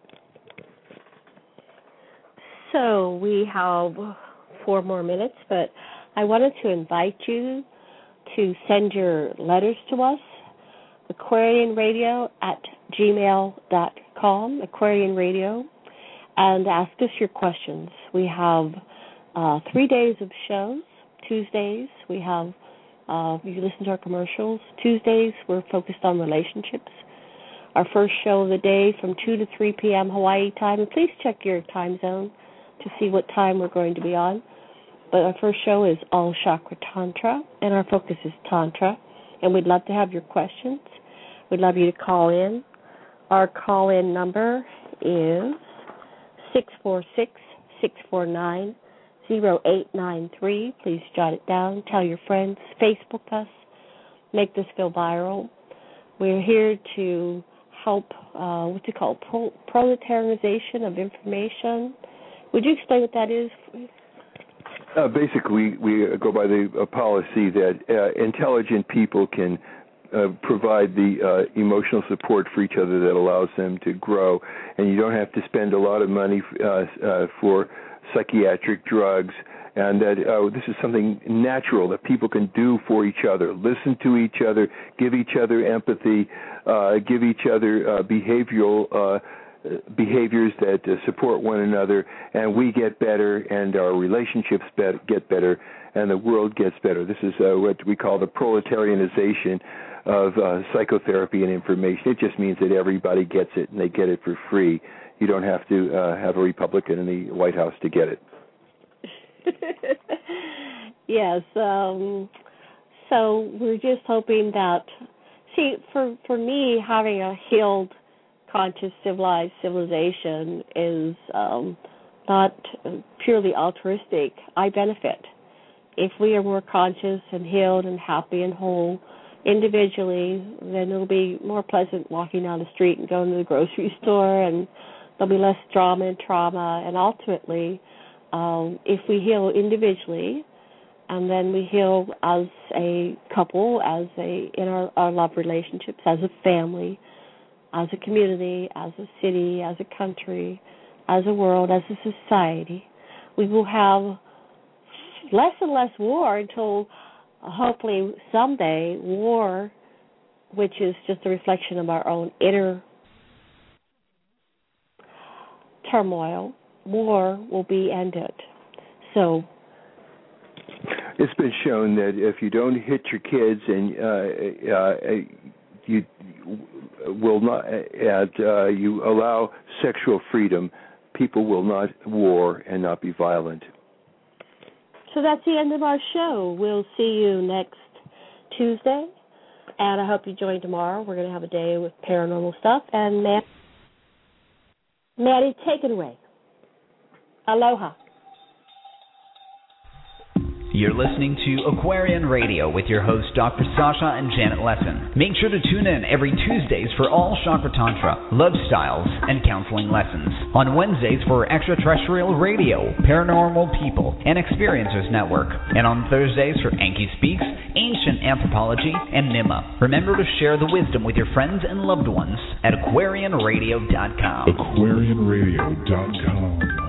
So we have four more minutes, but I wanted to invite you to send your letters to us, Aquarian Radio at gmail dot com, Aquarian Radio, and ask us your questions. We have uh, three days of shows. Tuesdays, we have, uh, you listen to our commercials. Tuesdays, we're focused on relationships. Our first show of the day from two to three p.m. Hawaii time, and please check your time zone to see what time we're going to be on. But our first show is All Chakra Tantra, and our focus is Tantra, and we'd love to have your questions. We'd love you to call in. Our call-in number is six four six, six four nine, zero eight nine three. Please jot it down. Tell your friends. Facebook us. Make this go viral. We're here to help, uh, what's it called, Pro- proletarianization of information. Would you explain what that is? Uh, basically, we go by the uh, policy that uh, intelligent people can uh, provide the uh, emotional support for each other that allows them to grow, and you don't have to spend a lot of money uh, uh, for psychiatric drugs, and that uh, this is something natural that people can do for each other. Listen to each other, give each other empathy, uh, give each other uh, behavioral uh behaviors that uh, support one another, and we get better, and our relationships be- get better, and the world gets better. This is uh, what we call the proletarianization of uh, psychotherapy and information. It just means that everybody gets it, and they get it for free. You don't have to uh, have a Republican in the White House to get it. Yes. Um, so we're just hoping that, see, for, for me, having a healed conscious, civilized civilization is um, not purely altruistic. I benefit. If we are more conscious and healed and happy and whole individually, then it'll be more pleasant walking down the street and going to the grocery store, and there'll be less drama and trauma. And ultimately, um, if we heal individually, and then we heal as a couple, as a in our, our love relationships, as a family, as a community, as a city, as a country, as a world, as a society, we will have less and less war until uh, hopefully someday war, which is just a reflection of our own inner turmoil, war will be ended. So it's been shown that if you don't hit your kids and uh, uh, you will not, and uh, you allow sexual freedom, people will not war and not be violent. So that's the end of our show. We'll see you next Tuesday, and I hope you join tomorrow. We're going to have a day with paranormal stuff. And Matt, Maddie, take it away. Aloha. You're listening to Aquarian Radio with your hosts, Doctor Sasha and Janet Lessin. Make sure to tune in every Tuesdays for all Chakra Tantra, love styles, and counseling lessons. On Wednesdays for Extraterrestrial Radio, Paranormal People, and Experiencers Network. And on Thursdays for Enki Speaks, Ancient Anthropology, and N I M A. Remember to share the wisdom with your friends and loved ones at aquarian radio dot com. aquarian radio dot com